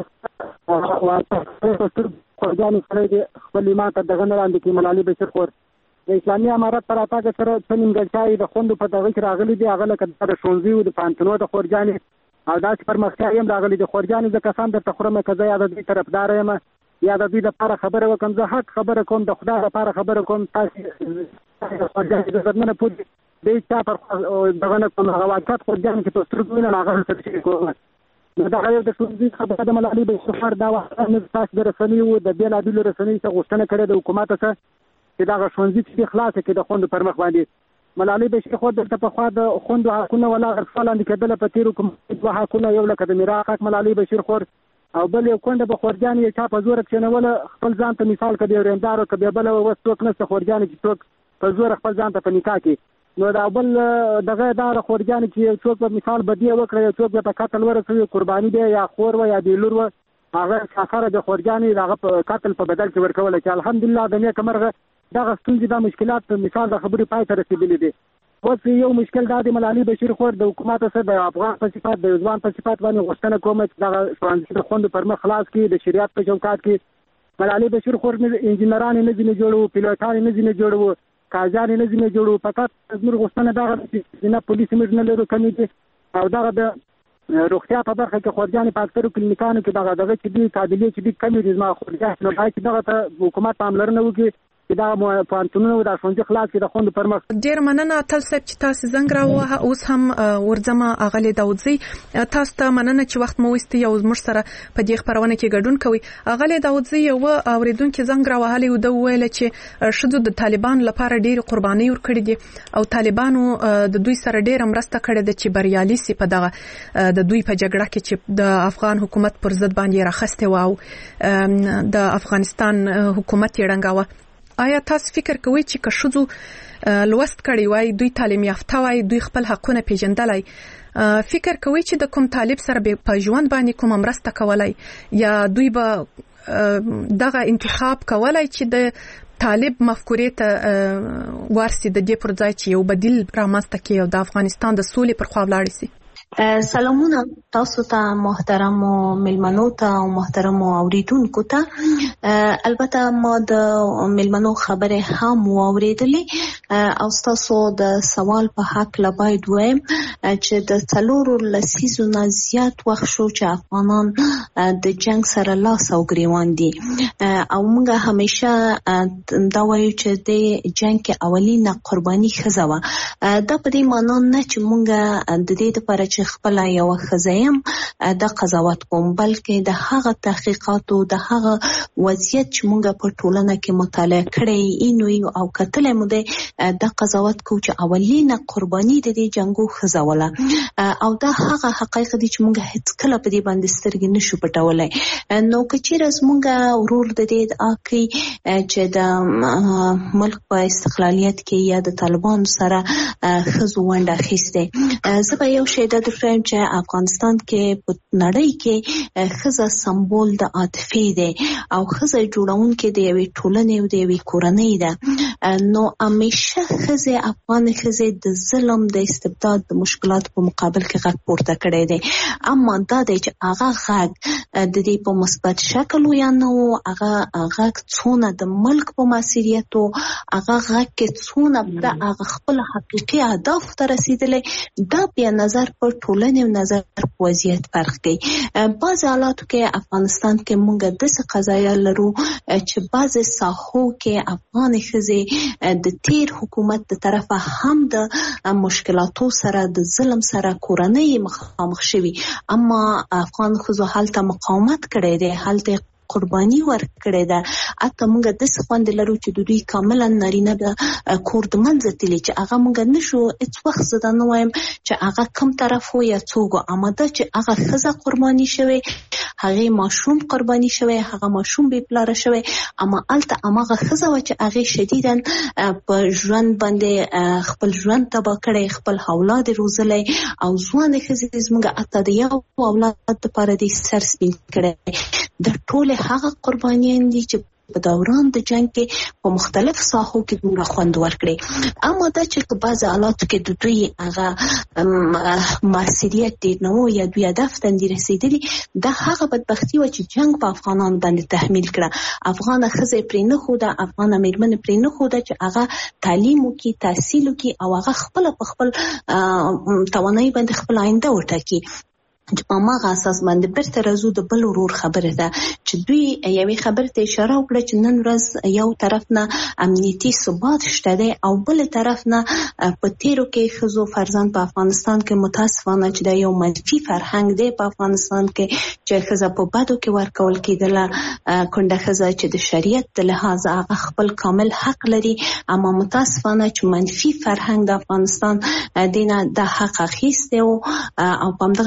خورجانې سره دې خپل ایمان ته دغه نه وړاندې کړي. ملالي بشیر خور د اسلامي امارت په راتګ سره څه نیمګړتیاوې د خوندو په دغه کې راغلي دي، هغه لکه د ښوونځیو د پوهنتونو د خورجانې او داسې پرمختیاوې هم راغلي دي. خورجانې زه کسان درته خورم که زه یا د دوی طرفداره یم یا د دوی دپاره خبره وکړم، زه حق خبره کوم، د خدای دپاره خبره کوم. تاسې خورجانې د زدمنه پورې دی چا پر دغه نه کوم، هغه واقعات خورجانې چې په سترګو وینم هغه سره شي کوم. نو دغه یو د ښوونځي خبره د ملالۍ بشیر خور دا وخت تاسو د رسنیو د بېلابېلو رسنیو څخه غوښتنه کړې د حکومت څخه چې دغه ښوونځي چې خلاصه کړي د خوندو پر مخ باندې. ملالۍ بشیر خور دلته پخوا د خوندو حقونه ولاړ لاندې کېدله په تېرو حکومت دوه حقونه، یو لکه د میراث حق ملالۍ بشیر خور او بل یو کونډه به خورجانې یې چا په زوره کښېنوله خپل ځان ته مثال که بیا ورېندار که بیا بله اوس څوک نشته خورجانې چې څوک په زوره خپل ځان ته په نکاح کړي. نو دا بل دغه دا د خورجانې چې یو څوک به مثال بدیه وکړه، یو څوک به په قتل ورسوي، قرباني دی یا خور وه یا بېلور وه، هغه سفره د خورجانې د هغه په قتل په بدل کې ورکوله چې الحمدلله د نیکه مرغه دغه ستونزې دا مشکلات په مثال د خبرې پای ته رسېدلي دي. اوس یو مشکل دا د ملالۍ بشیر خور د حکومت سره د افغان په صفات د ځوان په صفات باندې غوښتنه کوم چې دا ښوونځي د خوندو پر مخ خلاص کړي د شریعت په چوکاټ کې ملالۍ بشیر خور انجینران نه ځنه جوړو پیلوټان نه ځنه جوړو قاضیان نه ځنه جوړو فقط زموږ غوښتنه دا چې نه پولیس موږ نه لرو کمی دي او دا د روغتیا په برخه کې خورجان په اکثر کلینیکانو کې دغه دغه چې دي قابلیت چې دي کمی دي ما خورجان نو دا چې دغه ته حکومت پاملرنه وکړي چې دا پانتونونه د ښوونځي خلاص کړي د خوندو پر مخ. ډېر مننه تل صاحب چې تاسو زنګ راووهه. اوس هم ورځمه اغلې داودزی تاسو ته مننه چې وخت مو وستي او زموږ سره په دې خبرونه کې ګډون کوي. اغلې داودزی یو اوریدونکو زنګ راوهلې او د ویل چې شذو د طالبان لپاره ډېر قرباني ورکړي دي او طالبانو د دوی سره ډېر مرسته کړې ده چې بریالي سي په دغه د دوی په جګړه کې چې د افغان حکومت پر ضد باندې راخسته و او د افغانستان حکومت یې ړنګاوه. آیا تاسو فکر کوئ چې که شذو لوست کړی وای دوی تعلیم یافته وای دوی خپل حقونه پیژندلای فکر کوئ چې د کوم طالب سره په ژوند باندې کوم مرسته کولای یا دوی به دغه انتخاب کولای چې د طالب مفکورې ته ورسي د دې پر ځای چې یو بدیل رامنځته کړي او د افغانستان د سولې پر خوا ولاړ شي؟ سلامونه تاسو ته محترم ملمنو ته او محترم اوریدونکو ته. البته ما د ملمنو خبره هم واوریدلې او تاسو د سوال په حق لا باید وایم چې د څلورو لسیزو نه زیات وخت شو چې افغانان د جنگ سره لاس او ګریوان دي او موږ همیشه دا وایو چې د جنگ کې اولینه قرباني ښځه وه. دا په دې معنی نه چې موږ د دې لپاره چې خپل یو خزایم د قضاوت کوم بلکې د هغه تحقیقاتو د هغه وضعیت چې موږ په ټولنه کې مطالعه کړی اینو او کتل مو د قضاوت کو چې اولینه قرباني د دې جنگو خزاوله او دا هغه حقایق دي چې موږ هیڅ کله په دې باندې سترګې نشو پټولای. نو کچیر از موږ ورور د دې اکی چې د ملک په استقلالیت کې یا د طالبان سره خزو ونده خسته زه به یو شی د فریم چې افغانستان کې په نړۍ کې خزه سمبول د عاطفې دی او خزه جوړون کې د یوې ټولنې او د یوې کورنۍ ده. نو همیشه خزه افغان خزه د ظلم د استبداد د مشکلات په مقابل کې غږ پورته کړی دی اما دا دی چې هغه غږ د دې په مثبت شکل یا نو هغه غږ څونه د ملک په مسیریت او هغه غږ کې څونه د هغه خپل حقیقي اهداف ته رسیدلې دا بیا نظر په ټولنې او نظر په وضعیت فرق کوي. بعض حالاتو کې افغانستان کې موږ د څه قضایا لرو چې بعض ساحو کې افغان ښځې د تیر حکومت د طرفه هم د مشکلاتو سره د ظلم سره کورنۍ مخامخ شوي اما افغان ښځو هلته مقاومت کړی دی هلته قرباني ورکړې ده. اته موږ د څه خوند لرو چې د دوی کاملا نارینه به کور د منځ تللی چې هغه موږ نشو هیڅ وخت زه دا نه وایم چې هغه کوم طرف و یا څوک اما دا چې هغه ښځه قرباني شوی هغه ماشوم قرباني شوی هغه ماشوم بې پلاره شوی اما الته هغه ښځه و چې هغه شدیداً په ژوند باندې خپل ژوند تباه کړی خپل اولاد روزلی او ځوان ښځې زموږ اته د یو اولاد لپاره د سر سپین کړی د ټول هغه قربانیان دي چې په دوران د جنگ کې په مختلف ساحو کې دومره خوند ورکړي اما دا چې په بعض حالاتو کې د دوی هغه مسئولیت دی نو یا دوی هدف ته رسیدلي دا هغه بدبختی و چې جنگ په افغانان باندې تحمیل کړه. افغان ښځې پرې نه خوده افغان میرمنې پرې نه خوده چې هغه تعلیم وکړي تحصیل وکړي او هغه خپل په خپل توانایي باندې خپل آینده وټاکي. چې په ماغه اساس باندې برته راځو د بل ورور خبره ده چې دوی یوې خبرې ته اشاره وکړه چې نن ورځ یو طرف نه امنیتي ثبات شته دی او بل طرف نه په تیرو کې ښځو فرزند په افغانستان کې متاسفانه چې دا یو منفي فرهنګ دی په افغانستان کې چې ښځه په بدو کې ورکول کېدله کونډه ښځه چې د شریعت د لحاظ هغه خپل کامل حق لري اما متاسفانه چې منفي فرهنګ د افغانستان دینه د حق اخیسته او په همدغه شکل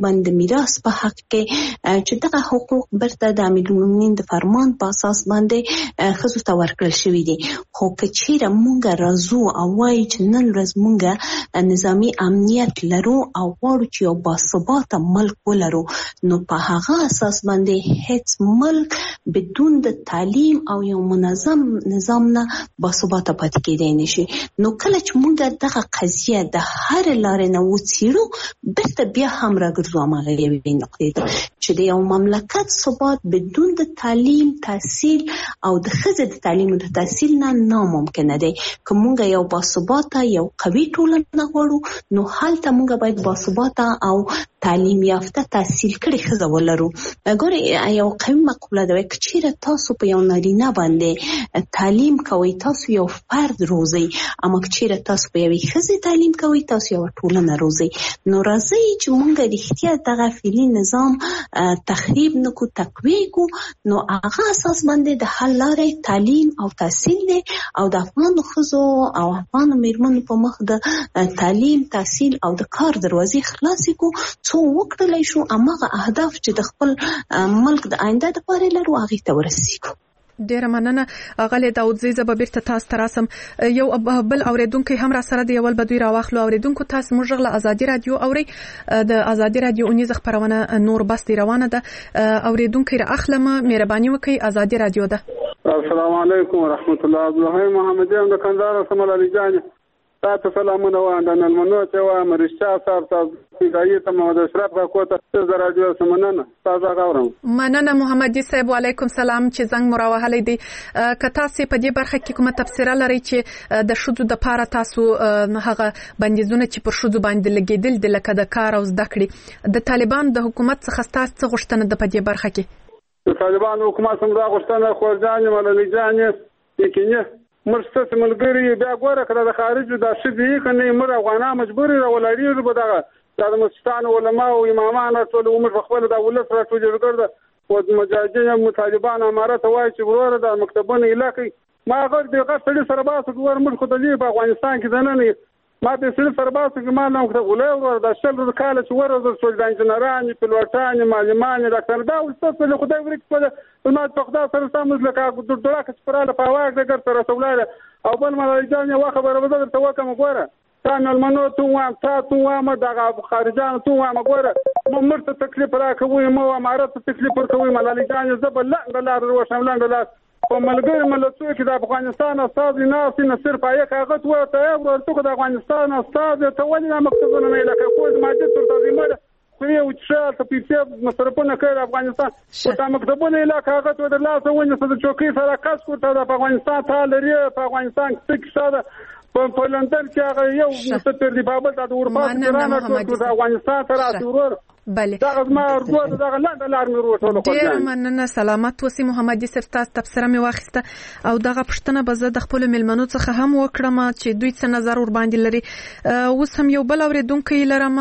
تقریبا د میراث په حق کې چې دغه حقوق برته د امیر المؤمنین د فرمان په اساس باندې ښځو ته ورکړل شوي دي. خو که چیرې موږ راځو او وایو چې نن ورځ موږ نظامي امنیت لرو او غواړو چې یو باثباته ملک ولرو، نو په هغه اساس باندې هیڅ ملک بدون د تعلیم او یو منظم نظام نه باثباته پاتې کېدای نشي. نو کله چې موږ دغه قضیه د هر لارې نه وڅېړو، بیرته بیا هم راګرځو هماغه یوې نقطې ته چې د یو مملکت ثبات بدون د تعلیم، تحصیل او د ښځې د تعلیم او د تحصیل نه ناممکنه دی. که موږ یو باثباته یو قوي ټولنه غواړو، نو هلته موږ باید باثباته او تعلیم یافته تحصیل کړي ښځه ولرو. ګورئ، یو قوي مقوله ده، که چیرې تاسو په یو نارینه باندې تعلیم کوئ، تاسو یو فرد روزئ، اما که چیرې تاسو په یوې ښځې تعلیم کوئ، تاسو یو ټولنه روزئ. نو راځئ چې موږ رښتیا دغه فعلي نظام تخریب نکو، تقویه کو. نو هغه اساس باندې د حل لارې تعلیم او تحصیل دی او د افغانو ښځو او افغانو میرمنو په مخ د تعلیم، تحصیل او د کار دروازې خلاصې کو، څو وکړلی شو هماغه اهداف چې د خپل ملک د آینده دپاره لرو هغې ته ورسیږو. ډیره مننه اغلی داودزی. زه به بیرته تاسو ته راسم. یو بل اوریدونکی هم را سره دی، اول به دوی راواخلو. اوریدونکو تاسو موږ غږ له ازادي رادیو اورئ. د ازادي رادیو اونیزه خپرونه نور بس دی روانه ده. اوریدونکی را اخلم، مهرباني وکړئ. ازادي رادیو ده. السلام علیکم ورحمت الله. عبدالرحیم محمدی هم د کندهار سمال علي جان تاسو سلامونه وایم. د نلمنو چې وایم رښتیا صاحب تاسو پیګایي ته محمد اشرف کا کوته د رادیو سمننه تاسو غواړم. مننه محمدي صاحب، وعلیکم سلام. چې زنګ مراوهلې دي، که تاسو په دې برخه کې کومه تفسیر لرئ چې د شذو د پاره تاسو هغه بندیزونه چې پر شذو باندې لګیدل د لکه د کار او زده کړې د طالبان د حکومت څخه تاسو څه غوښتنه د په دې برخه کې؟ د طالبان حکومت څخه غوښتنه خورجان ملالي جان یقیني مرسته ملګری بیا ګوره کړه د خارج د شذې کنه مر افغانان مجبور راولړي به دغه د مسلمان علماء او امامان ټول عمر خپل د ولس راټول جوړ او مجاهدین مطالبان امارات وایي چې ورور د مکتبونو علاقې ما غږ دغه سړي سره باسو ګور ملک د دې په افغانستان کې دنه ما د سړي سره باسو کې ما نو مکتب ولور د شل د کال چې ورور د سول د انجنیران پلوټان معلمان ډاکټر دا ولست له خدای ورک په نو په خدای سره سم لکه د ډوړه کې پراله په واګ دغه سره سولاله او بل مالای جان یو خبره به درته وکم ګوره تاسو نلمنو تو وام تاسو وام دغه خارجان تو وام ګوره مو مرته تکلیف راکوي مو امارات تکلیف ورکوي مالای جان زبل لا دلار روشن لاندې په ملګری ملتونو کې د افغانستان استاد نه سینه صرف یې کاغذ ورته ورته د افغانستان استاد ته ولې مکتوبونه نه لکه کوم ماده تر تنظیمه خو یو چې په پیسې مصرفونه کوي افغانستان او د مکتوبونه لا کاغذ ودر لا څه ونی څه چوکي سره کاس کوته د افغانستان ته لري په افغانستان کې څه په لندن کې هغه یو مستر دی بابل د اروپا څخه د افغانستان سره ضرور بله دا ما ورغو دا لاند لار مې وروټول خو ډیر مننه. سلامت اوسئ محمدي صاحب، تاسو تفسیر مې واخیسته او دغه پښتنه به زه د خپل ملمنو څخه هم وکړم چې دوی څه نظر ور باندې لري. اوس هم یو بل اوریدونکو لرم،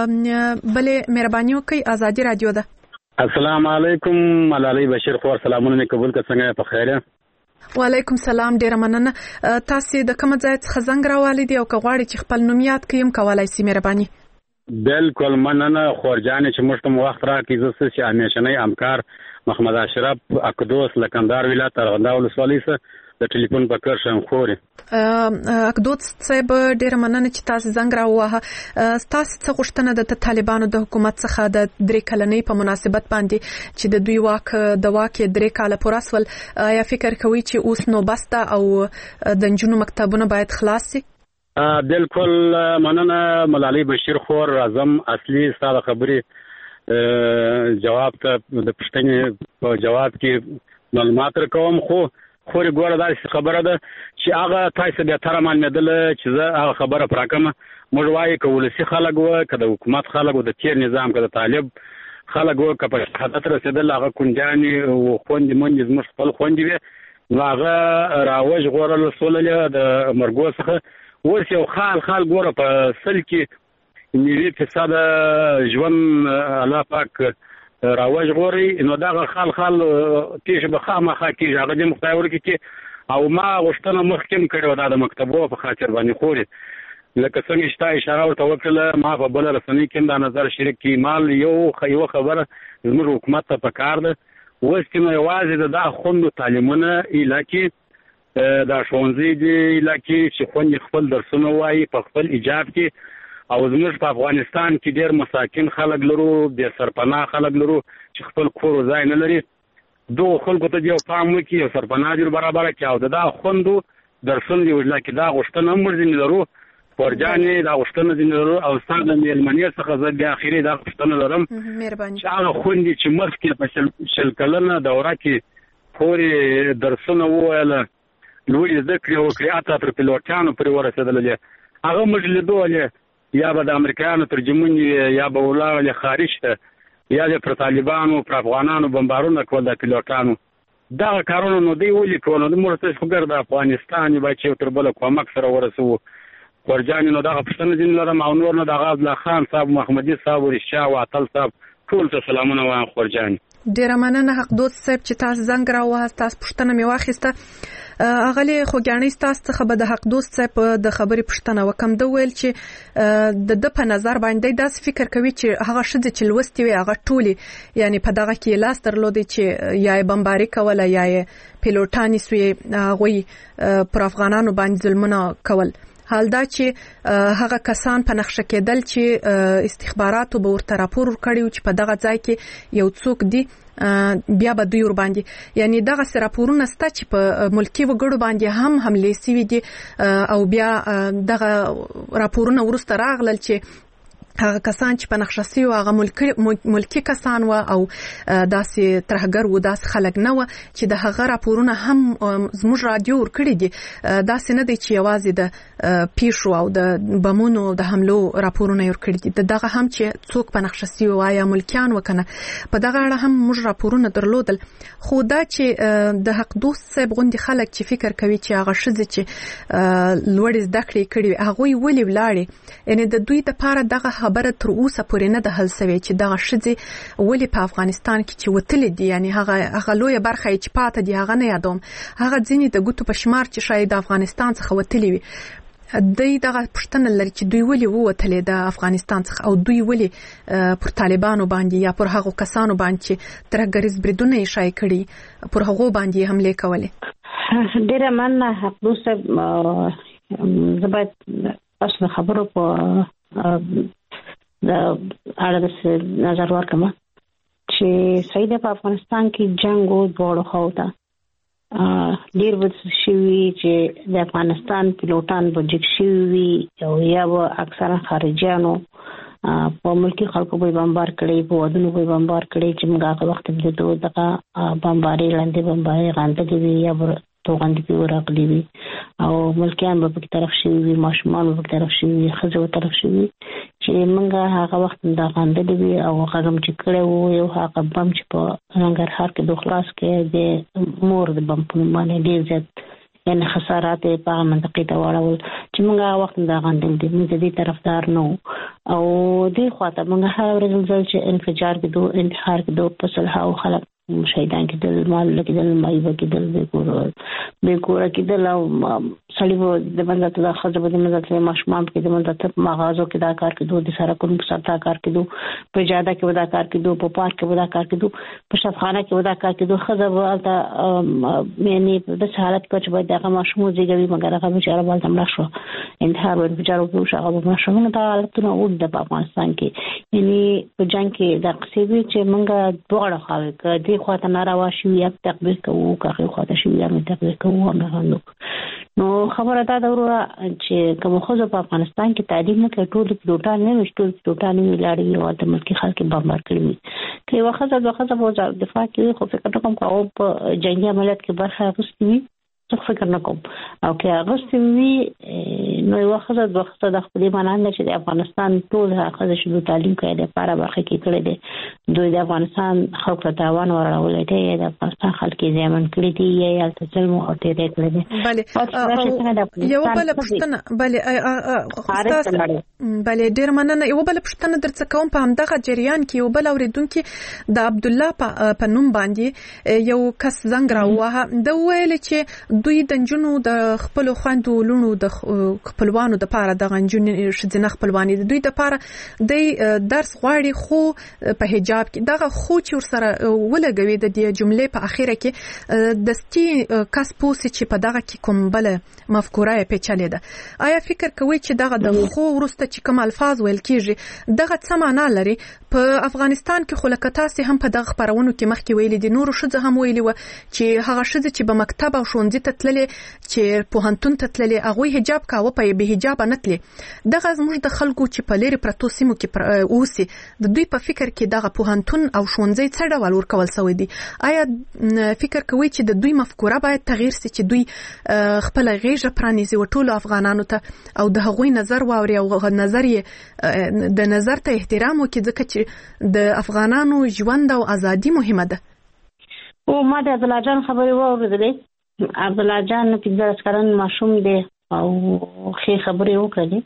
بلې مهرباني وکړئ. ازادي رادیو ده. السلام علیکم ملالۍ بشیر خور، سلامونه مې قبول کړ. څنګه په خیره؟ وعلیکم سلام. ډیره مننه. تاسو د کوم ځای څخه زنګ راوالي دي او که غواړئ چې خپل نوم یاد کړئ هم کولای شئ؟ مهرباني. بالکل مننه خورجانې چې موږ ته وخت راکړي. زه څه چې همیشنی همکار محمد اشرف اقدوس لکندار ولایت ارغنداو ولسوالۍ څخه د ټلیفون په کار شم خوري. اقدوس صاحب ډیره مننه چې تاسو زنګ راووهه. تاسو څه غوښتنه د طالبانو د حکومت څخه د درې کلنۍ په مناسبت باندې چې د دوی واک د واک درې کاله پوره سول، یا فکر کوئ چې اوس نو بس ده او د نجونو مکتبونه باید خلاص شي؟ بالکل مننه ملالۍ بشیر خور. اعظم اصلي ستاسو خبرې جواب ته د پښتنې په جواب کې معلومات راکوم. خو خوري ګوره دا خبره ده چې هغه تاسو بیا تر مانېدل چې زه هغه خبره پراکمه. موږ وایو که ولسي خلک وو، که د حکومت خلک وو، د تیر نظام، که د طالب خلک وو، که په شهادت رسېدل هغه کونجانې او خوندې مندې زموږ خپل خوندې وې، نو هغه راوژ غوړل سوللې د مرګو څخه. اوس یو خال خال ګوره په سل کې نوي فیصده ژوند الله پاک راوژ غوري، نو دغه خال خال تیش به خامخا کېږي. هغه دې مختی ورکړي او ما غوښتنه مخکې هم کړې وه دا د مکتبو په خاطر باندې خوري لکه څنګه چې تا اشاره ورته وکړله ما په بله رسنۍ کې دا نظر شریک کړي مال یو یوه خبره زموږ حکومت ته پکار ده اوس کې نو یوازې د دا خوندو تعلیمونه ایله کې دا ښوونځي دي ایله کې چې خوندې خپل درسونه وایي په خپل ایجاب کې او زموږ په افغانستان کې ډېر مساکین خلک لرو بې سرپناه خلک لرو چې خپل کور ځای نه لري دغو خلکو ته یو پام وکړي یو سرپناه دې برابره کړي او د دا خوندو درسونه دې وجله کې دا غوښتنه هم موږ ځینې لرو خورجانې دا غوښتنه ځینې لرو او ستا د مېلمنې څخه زه بیا اخري دا غوښتنه لرم چې هغه خوندې چې مخکې په شل کلنه دوره کې پورې درسونه وویله لوړې زده کړې وکړې حتی تر پیلوټانو پورې ورسېدلې هغه موږ لیدولې یا به د امریکایانو ترجمون یا به ولاړلې خارج ته یا د پر طالبانو پر افغانانو بمبارونه کول د پیلوټانو دغه کارونه نو دوی ولې کول نو موږ ته خو ګر د افغانستان باید چې تر بل کومک سره ورسو ورجانې نو دغه پښتنه دین لرم او نور نو د عبدالله خان صاحب محمدي صاحب ورشا او عطل صاحب ټول ته سلامونه وایم خورجانې ډیره مننه حق دوست صاحب چې تاسو زنګ راوهاست تاسو پښتنه مې واخیسته اغلی خوګانی تاسو څخه به د حق دوست صاحب د خبرې پښتنه وکم د ویل چې د د په نظر باندې داس فکر کوي چې هغه شذ چې لوستي وي هغه ټولي یعنی په دغه کې لاس درلودي چې یا بمباري کوله یا پیلوټانی سوی غوي پر افغانانو باندې ظلمونه کول حال دا چې هغه کسان په نقشه کېدل چې استخباراتو به ورته راپور ورکړي چې په دغه ځای کې یو څوک دی بیا به دوی ور باندې یعنی دغه راپورونه ستا چې په ملکی وګړو باندې هم حمله سوي دي او بیا دغه راپورونه ورسته راغلل چې هغه کسان چې په نقشه سي او هغه ملکی ملکی کسان و او داسې ترهګر و داسې خلک نه و چې د هغه راپورونه هم زموږ رادیو ورکړي دي داسې نه دی چې یوازې د پیښو او د بمونو او د حملو راپورونه ورکړي دي دغه هم چې څوک په نقشه سي او یا ملکیان وکنه په دغه اړه هم موږ راپورونه درلودل خو دا چې د حق دوست صاحب غوندي خلک چې فکر کوي چې هغه شذ چې لوړ زده کړې کړي هغه ولې ولاړي یعنی د دوی د پاره دغه خبره تر اوسه پورې نه ده حل شوې چې دغه شذ ولې په افغانستان کې چې وتل دي یعنی هغه هغه لوی برخه چې پاته دي هغه نه یادوم هغه ځینې د ګوتو په شمار چې شاید د افغانستان څخه وتلی وي دوی دغه پښتنه لري چې دوی ولې ووتلې د افغانستان څخه او دوی ولې پر طالبانو باندې یا پر هغو کسانو باندې چې ترهګریز بریدونه یې شای کړي پر هغو باندې حمله کولې ډیره مننه حق دوست زبات اصل خبرو په د اړه د نظر ورکم چې سید په افغانستان کې جنگ او دوړو خوته ډیر وڅ شوی چې د افغانستان پیلوټان بجک شوی او یا اکثره خارجيانو په ملکی خلکو به بمبار کړي په ودونو به بمبار کړي چې موږ هغه وخت د دوه دغه بمباري لاندې بمباري غانډه دی یا توغندې په ورغلي وي او ملکیان به په طرف شي وي ماشومان به په طرف شي وي خزه په طرف شي وي چې موږ هغه وخت دا غانډه دی او هغه چې کړه وو یو هغه بم چې په ننګرهار کې د خلاص کې د مور د بم په باندې ډیر زیات یعنی خسارات په منطقه ته واړول چې موږ هغه وخت دا غانډه دی موږ دې طرفدار نو او دې خواته موږ هر ورځ چې انفجار کې دوه انتحار کې دوه په صلح او خلک شهیدان کېدل مال کېدل مایبه کېدل به کور به کور کېدل او سړي د باندې د خزه په دې مزه ماشومان کې د باندې مغازو کې دا کار کېدو د سرکونو په سرتا کار کېدو په جاده کې ودا کار کېدو په پارک کې ودا کار کېدو په شفخانه کې ودا کار کېدو خزه ولته یعنی د حالت په چې باید هغه ماشوم زیږوي مګر هغه بیچاره بل تمړه شو انتحار ور بیچاره په شغله په ماشومانو ته حالتونه ود د افغانستان کې یعنی په جنگ کې د قصيبي چې منګه دوړه خاوي کړي خواته ناروا شي یا تقبیر کوو که خواته شي یا تقبیر کوو هم نو خبره دا دوره چې کوم خو په افغانستان کې تعلیم نه کوي ټول پیلوټان نه مشټول پیلوټان نه لاړي او د ملکی خلک بمبار کړي کوي وخت د وخت په دفاع کې خو فکر کوم کوم په جنگي عملیات کې برخه اخیستي څه فکر نه کوم او که اغسطی وی نو یو وخت د وخت د خپل مانند چې د افغانستان ټول هغه شنو تعلیم کوي د لپاره برخه کې کړی دی دوی د افغانستان خلک ته تاوان ورولې دی د افغانستان خلک یې ځمن کړی دی یا ظلم او تیرې کړی دی بله یو بل پښتنه بله بله ډیر مننه یو بل پښتنه درڅ کوم په همدغه جریان کې یو بل اوریدونکو د عبد الله په نوم باندې یو کس زنګ راوه د ویل چې دوی د نجونو د خپل خويندو لونو د خپلوانو د پاره د غنجونې شذنه خپلوانی د دوی د پاره د درس غواړي خو په حجاب کې دغه خو چې ور سره ولګوي د دې جملې په اخیره کې د ستی کس پوسې چې په دغه کې کوم بل مفکوره پیچلې ده آیا فکر کوي چې دغه د خو ورسته چې کوم الفاظ ویل کیږي دغه څه معنا لري په افغانستان کې خلک تاسو هم په دغه خبرونو کې مخکې ویلي دي نور شذ هم ویلي و چې هغه شذ چې په مکتب او ښوونځي ته تللې چې پوهنتون ته تللې هغه حجاب کاوه په به حجاب نه تللې دغه زموږ د خلکو چې په لری پرتو سیمو کې اوسي د دوی په فکر کې دغه پوهنتون او ښوونځي څه ډول ورکول شوی دي آیا فکر کوي چې د دوی مفکوره باید تغییر شي چې دوی خپل غیږه پرانیزي او ټول افغانانو ته او د هغوی نظر واوري او نظر یې د نظر ته احترام وکړي ځکه چې د افغانانو ژوند او ازادي مهمه ده او ما د عبد الله جان خبرې واورېدلې عبد الله جان پنځه کلن ماشوم دی او خې خبرې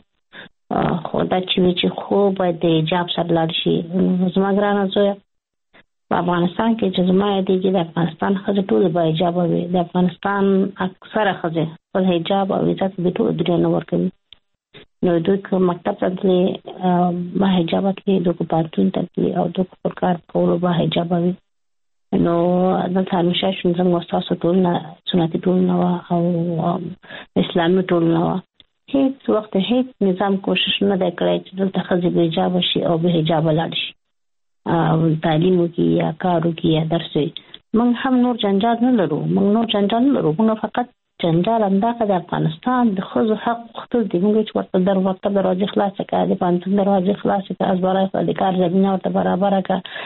وکړې خو دا چې خو باید د حجاب سره لاړ شي زما ګرانه زویه په افغانستان کې چې زما یادېږي د افغانستان ښځې ټولې به حجاب وي د افغانستان اکثره ښځې خپل حجاب او عزت د ټولو دنیا نه ورکوي نو دوی که مکتب ته تللې با حجاب تللې دوی که پوهنتون ته تللې او دوی که پر کار کولو با حجاب وي نو دلته همیشه زموږ ستاسو ټولنه سنتي ټولنه وه او اسلامي ټولنه وه هیڅ وخت هیڅ نظام کوشش نه دی کړی چې دلته ښځې بې حجابه شي او بې حجابه لاړ شي تعلیم وکړي یا کار وکړي یا درس وي موږ هم نور جنجال نه لرو موږ نور جنجال نه لرو موږ فقط جنجال همدغه د افغانستان د ښځو حق غوښتل دي موږ چې ورته در مکتب دروازې خلاصې کړه د پوهنتون دروازې خلاصې کړه ازباره کړه د کار زمینه ورته برابره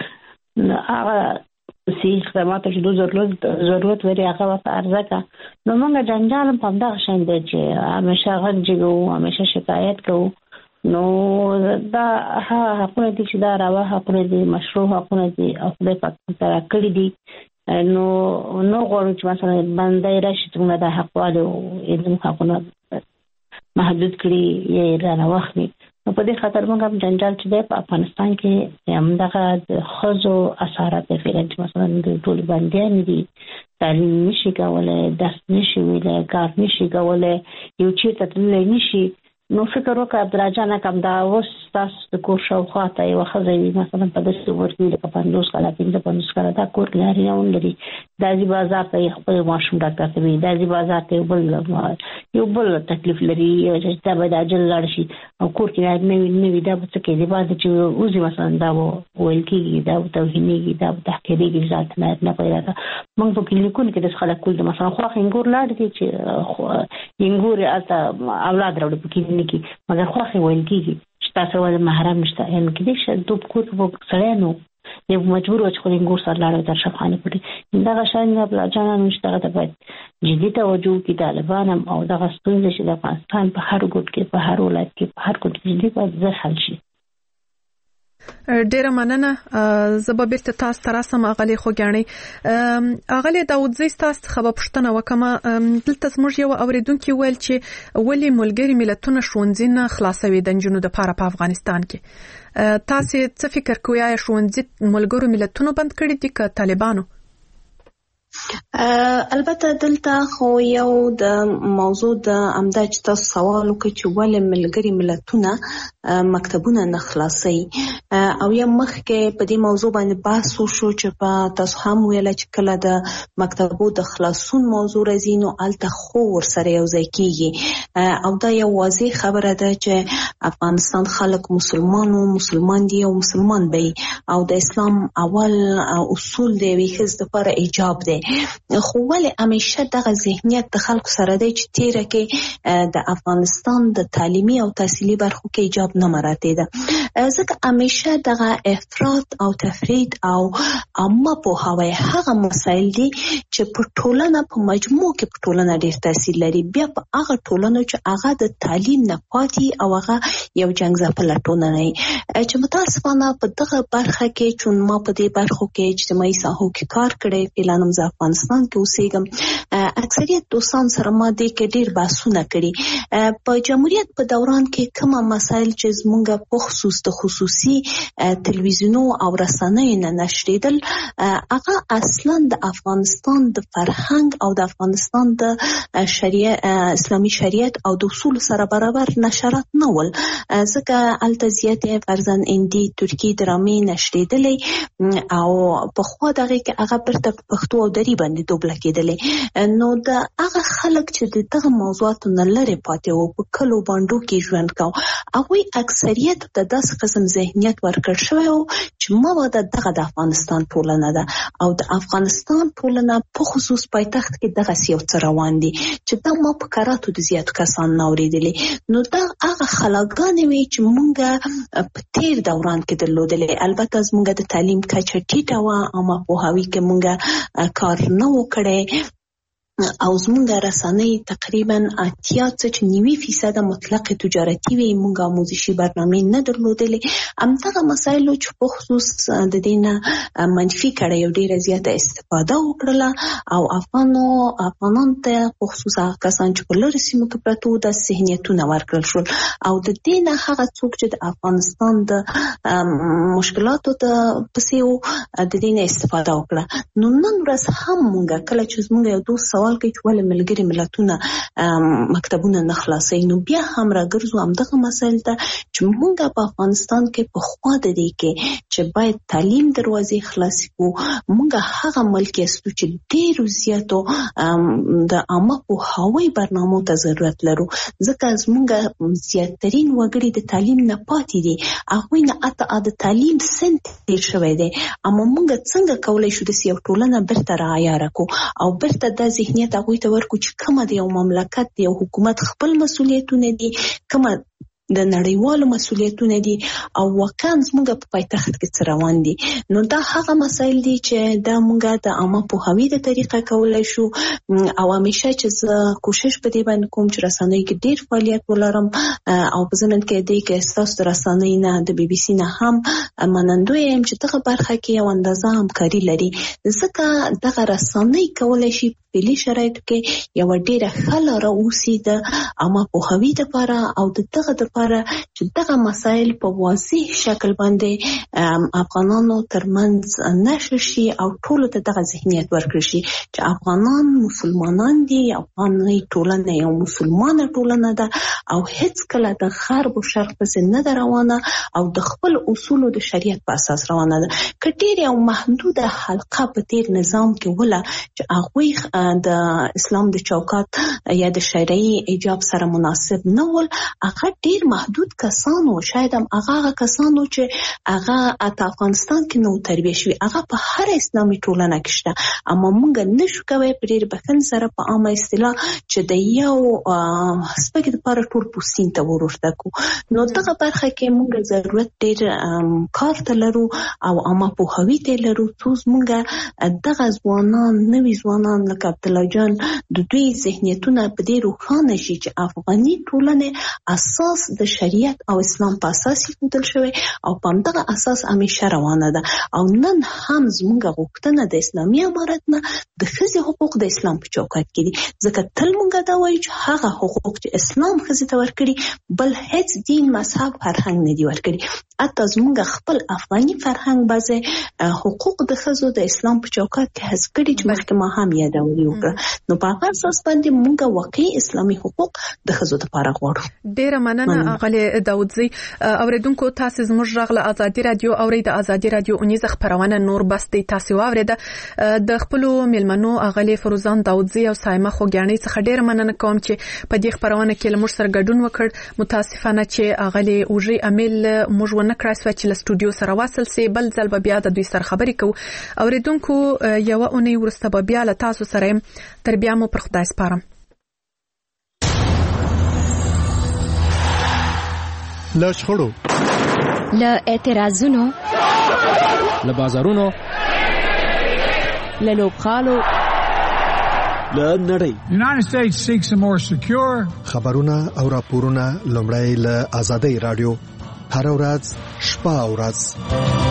کړه هغه سی خدماتو چې دوی ضرورت ضرورت لري هغه ورته عرضه کړه نو موږ جنجال په همدغه شان دی چې همیشه غږ جګوو همیشه شکایت کوو نو دا هغه حقونه دي چې دا روا حقونه دي مشروع حقونه دي او خدای پاک سره کړي دي نو نو غواړو چې مثلا باندې راشي څنګه د حقوالو زموږ حقونه محدود کړي یا یې رانه واخلي نو په دې خاطر موږ هم جنجال چې دی په افغانستان کې همدغه د ښځو اثرات دی فعلا چې مثلا د ټول بندیان دي تعلیم نشي کولی درس نشي ویلی کار نشي کولی یو چېرته تللی نشي نو فکر وکړه عبدالله جانه کوم دا اوس تاسو د کور شاوخوا ته یوه ښځه وي مثلا په داسې عمر کې لکه پنځوس کاله پنځه پنځوس کاله دا کور کې نارینه ولري دا ځي بازار ته یې خپل ماشوم ډاکټر ته وي دا ځي بازار ته یو بل یو بل تکلیف لري چې دا باید عاجل لاړ شي او کور کې نارینه وي نه وي دا به څه کوي د بعد چې وځي مثلا دا به ویل کېږي دا به توهینېږي دا به تحقیرېږي ذات نارینه پیدا کړه موږ په کلینیکونو کې داسې خلک کول دي مثلا خواښ انګور لاړ دي چې انګور یې هلته اولاد راوړي په کلینیک کې مګر خواښې ویل کېږي چې تاسو ولې محرم نشته یعنې کېدای شي دوی په کور کې سړی نه و یو مجبور و چې خپل انګور سره لاړ در شفخانې پټې دغه شیان عبدالله جانان چې دغه ته باید جدي توجه وکړي طالبان هم او دغه ستونزې چې د افغانستان په هر ګوټ کې په هر ولایت کې په هر ګوټ کې جدي باید زر حل شي ډیره مننه زه به بیرته تاسو ته راسم اغلی خوږیاڼۍ اغلی داودزی تاسو څخه پوښتنه وکم دلته زموږ یو اوریدونکي ویل چې ولې ملګري ملتونه ښوونځي نه خلاصوي د نجونو دپاره په افغانستان کې تاسو څه فکر کوئ آیا ښوونځي ملګرو ملتونو بند کړي دي که طالبانو البته دلته خو یو د موضوع د امدا چې تاسو سوال وکړئ چې ولې ملګري ملتونه مکتبونه نه خلاصي او یا مخکې په دې موضوع باندې بحث وشو چې په تاسو هم ویل چې کله د مکتبو د خلاصون موضوع راځي نو الته خو ورسره یو ځای کیږي او دا یو واضح خبره ده چې افغانستان خلک مسلمانو مسلمان دي او مسلمان به او د اسلام اول اصول دی ویخز د پر ایجاب دی خو ولې همیشه دغه ذهنیت د خلکو سره دی چې تیره کې د افغانستان د تعلیمي او تحصیلي برخو کې ایجاب نه مراته ده ځکه همیشه دغه افراط او تفرید او عامه پوهاوی هغه مسایل دي چې په ټولنه په مجموع کې په ټولنه ډېر تاثیر لري بیا په هغه ټولنه چې هغه د تعلیم نه پاتې او هغه یو جنګ ځپله ټولنه نه چې متاسفانه په دغه برخه کې چون ما په دې برخو کې اجتماعي ساحو کې کار کړی فعلا افغانستان کې اوسېږم اکثریت دوستان سره ما د کې ډیر بحثونه کړي په جمهوریت په دوران کې کومه مسایل چې زمونږ په خصوص د خصوصي تلویزیونو او رسنیو نه نشریدل هغه اصلا د افغانستان د فرهنګ او د افغانستان د شریعت اسلامي شریعت او د اصول سره برابر نشرات نه ول ځکه التزیات فرزن اندی ترکی درامې نشریدلې او په خو دغه کې هغه پرته پښتو او دری باندې دوبله کېدلې نو د هغه خلک چې دغه موضوعات نه لري پاتې وو په کلو باندې کې ژوند کاو هغه اکثریت د داس قسم ذهنیت ورکړ شوی او چې ما د دغه د افغانستان ټولنه ده او د افغانستان ټولنه په خصوص پایتخت کې دغه سیو تر روان دي چې دا ما په کاراتو د زیات کسان نوریدلې نو دا هغه خلاګانې وي چې مونږه په تیر دوران کې درلودلې البته زمونږ د تعلیم کچه ټیټه وه او ما پوهاوي کې مونږه کار نه وکړی او زمونږ رسنۍ تقریبا اتیا څخه نیوي فیصد مطلق تجارتي وي مونږه آموزشي برنامې نه درلودلې همدغه مسایلو چې په خصوص د دینه منفي کړه یو ډیره زیاته استفاده وکړه او افغانو افغانان ته په خصوص کسان چې په لری سیمو کې پروت د ذهنیتونه ورکړل شول او د دینه هغه څوک چې د افغانستان د مشکلاتو ته پسې د دینه استفاده وکړه نو نن ورځ هم مونږه کله چې مونږ یو دوه سوال کوي چې ولې ملګری ملتونه مکتبونه نه خلاصي نو بیا هم راګرځو همدغه مسایل ته چې موږ په افغانستان کې په خوا د دې کې چې باید تعلیم دروازې خلاص کو موږ هغه ملک یستو چې ډېر زیاتو د عامه په هوای برنامو ته ضرورت لرو ځکه موږ زیاترین وګړي د تعلیم نه پاتې دي هغه نه اته د تعلیم سنت شوی دی اما موږ څنګه کولای شو د سیو ټولنه برته راعیاره کو او برته د ذهنیت هغه ته ورکو چې کومه د یو مملکت د یو حکومت خپل مسولیتونه دي کومه د نړیوالو مسولیتونه دي او واقعا زموږ په پایتخت کې روان دي نو دا هغه مسایل دي چې دا موږ د عامه پوهاوی د طریقه کولای شو او همیشه چې کوشش په دې باندې کوم چې رسنۍ کې ډیر فعالیت ولرم او په ضمن کې د کې اساس رسنۍ نه د بي بي سي نه هم منندوی يم چې دغه برخه کې یو اندازه همکاري لري ځکه دغه رسنۍ کولای شي په لې شرایطو کې یو ډیره ښه لاره اوسي د عامه پوهاوی لپاره او د دغه لپاره چې دغه مسایل په واضح شکل باندې افغانانو ترمنځ نشر شي او ټول ته دغه ذهنیت ورکړي شي چې افغانان مسلمانان دي افغاني ټولنه یو مسلمانه ټولنه ده او هیڅ کله د غرب او شرق په نه روانه او د خپل اصول د شریعت په اساس روانه ده کټیر یو محدوده حلقه په تیر نظام کې ولا چې هغه د اسلام د چوکاټ یا د شرعي ایجاب سره مناسب نه ول هغه ډیر محدود کسانو شاید هم هغه کسانو چې هغه د افغانستان کې نو تربیه شوی هغه په هر اسلامي ټولنه کې شته اما موږ نشو کوي پر ډیر بخن سره په عامه اصطلاح چې د یو سپک د پر ټول پوسین ته ورورته کو نو دغه برخه کې موږ ضرورت ډیر کار ته لرو او عامه پوهاوی ته لرو څو موږ دغه ځوانان نوي ځوانان لکه عبد الله جان د دوی ذهنیتونه په دې روښانه شي چې افغاني ټولنه اساس د شریعت او اسلام په اساس ایښودل شوی او په همدغه اساس همیشه روانه ده او نن هم زموږ غوښتنه د اسلامي امارت نه د ښځې حقوق د اسلام په چوکاټ کې دي ځکه تل موږ دا وایو چې هغه حقوق چې اسلام ښځې ته ورکړي بل هیڅ دین مذهب فرهنګ نه دی ورکړي حتی زموږ خپل افغاني فرهنګ بعضې حقوق د ښځو د اسلام په چوکاټ کې حذف کړي چې مخکې ما هم یادولي وکړه نو په هغه اساس باندې موږ واقعي اسلامي حقوق د ښځو لپاره غواړو ډیره مننه غلي داودزي اوریدونکو تاسو زموږ راغله ازادي رادیو اوري د ازادي رادیو اونیزه خبرونه نور بس د تاسو اوریده د خپل ملمنو اغلي فروزان داودزي او سایمه خوګانی څخه ډیره مننه کوم چې په دې خبرونه کې لمر سره ګډون وکړ متاسفانه چې اغلي اوجي امیل موږ ونه کړای سو چې له سټوډیو سره واصل سي بل ځل بیا د دوی سره خبرې کوو اوریدونکو یو اونۍ ورسته بیا له تاسو سره تر بیا مو پر خدای سپارم له شخړو له اعتراضونو له بازارونو له لوبخالو له نړۍ United States seeks a more secure خبرونه او راپورونه لومړی له آزادۍ رادیو هر ورځ شپه او ورځ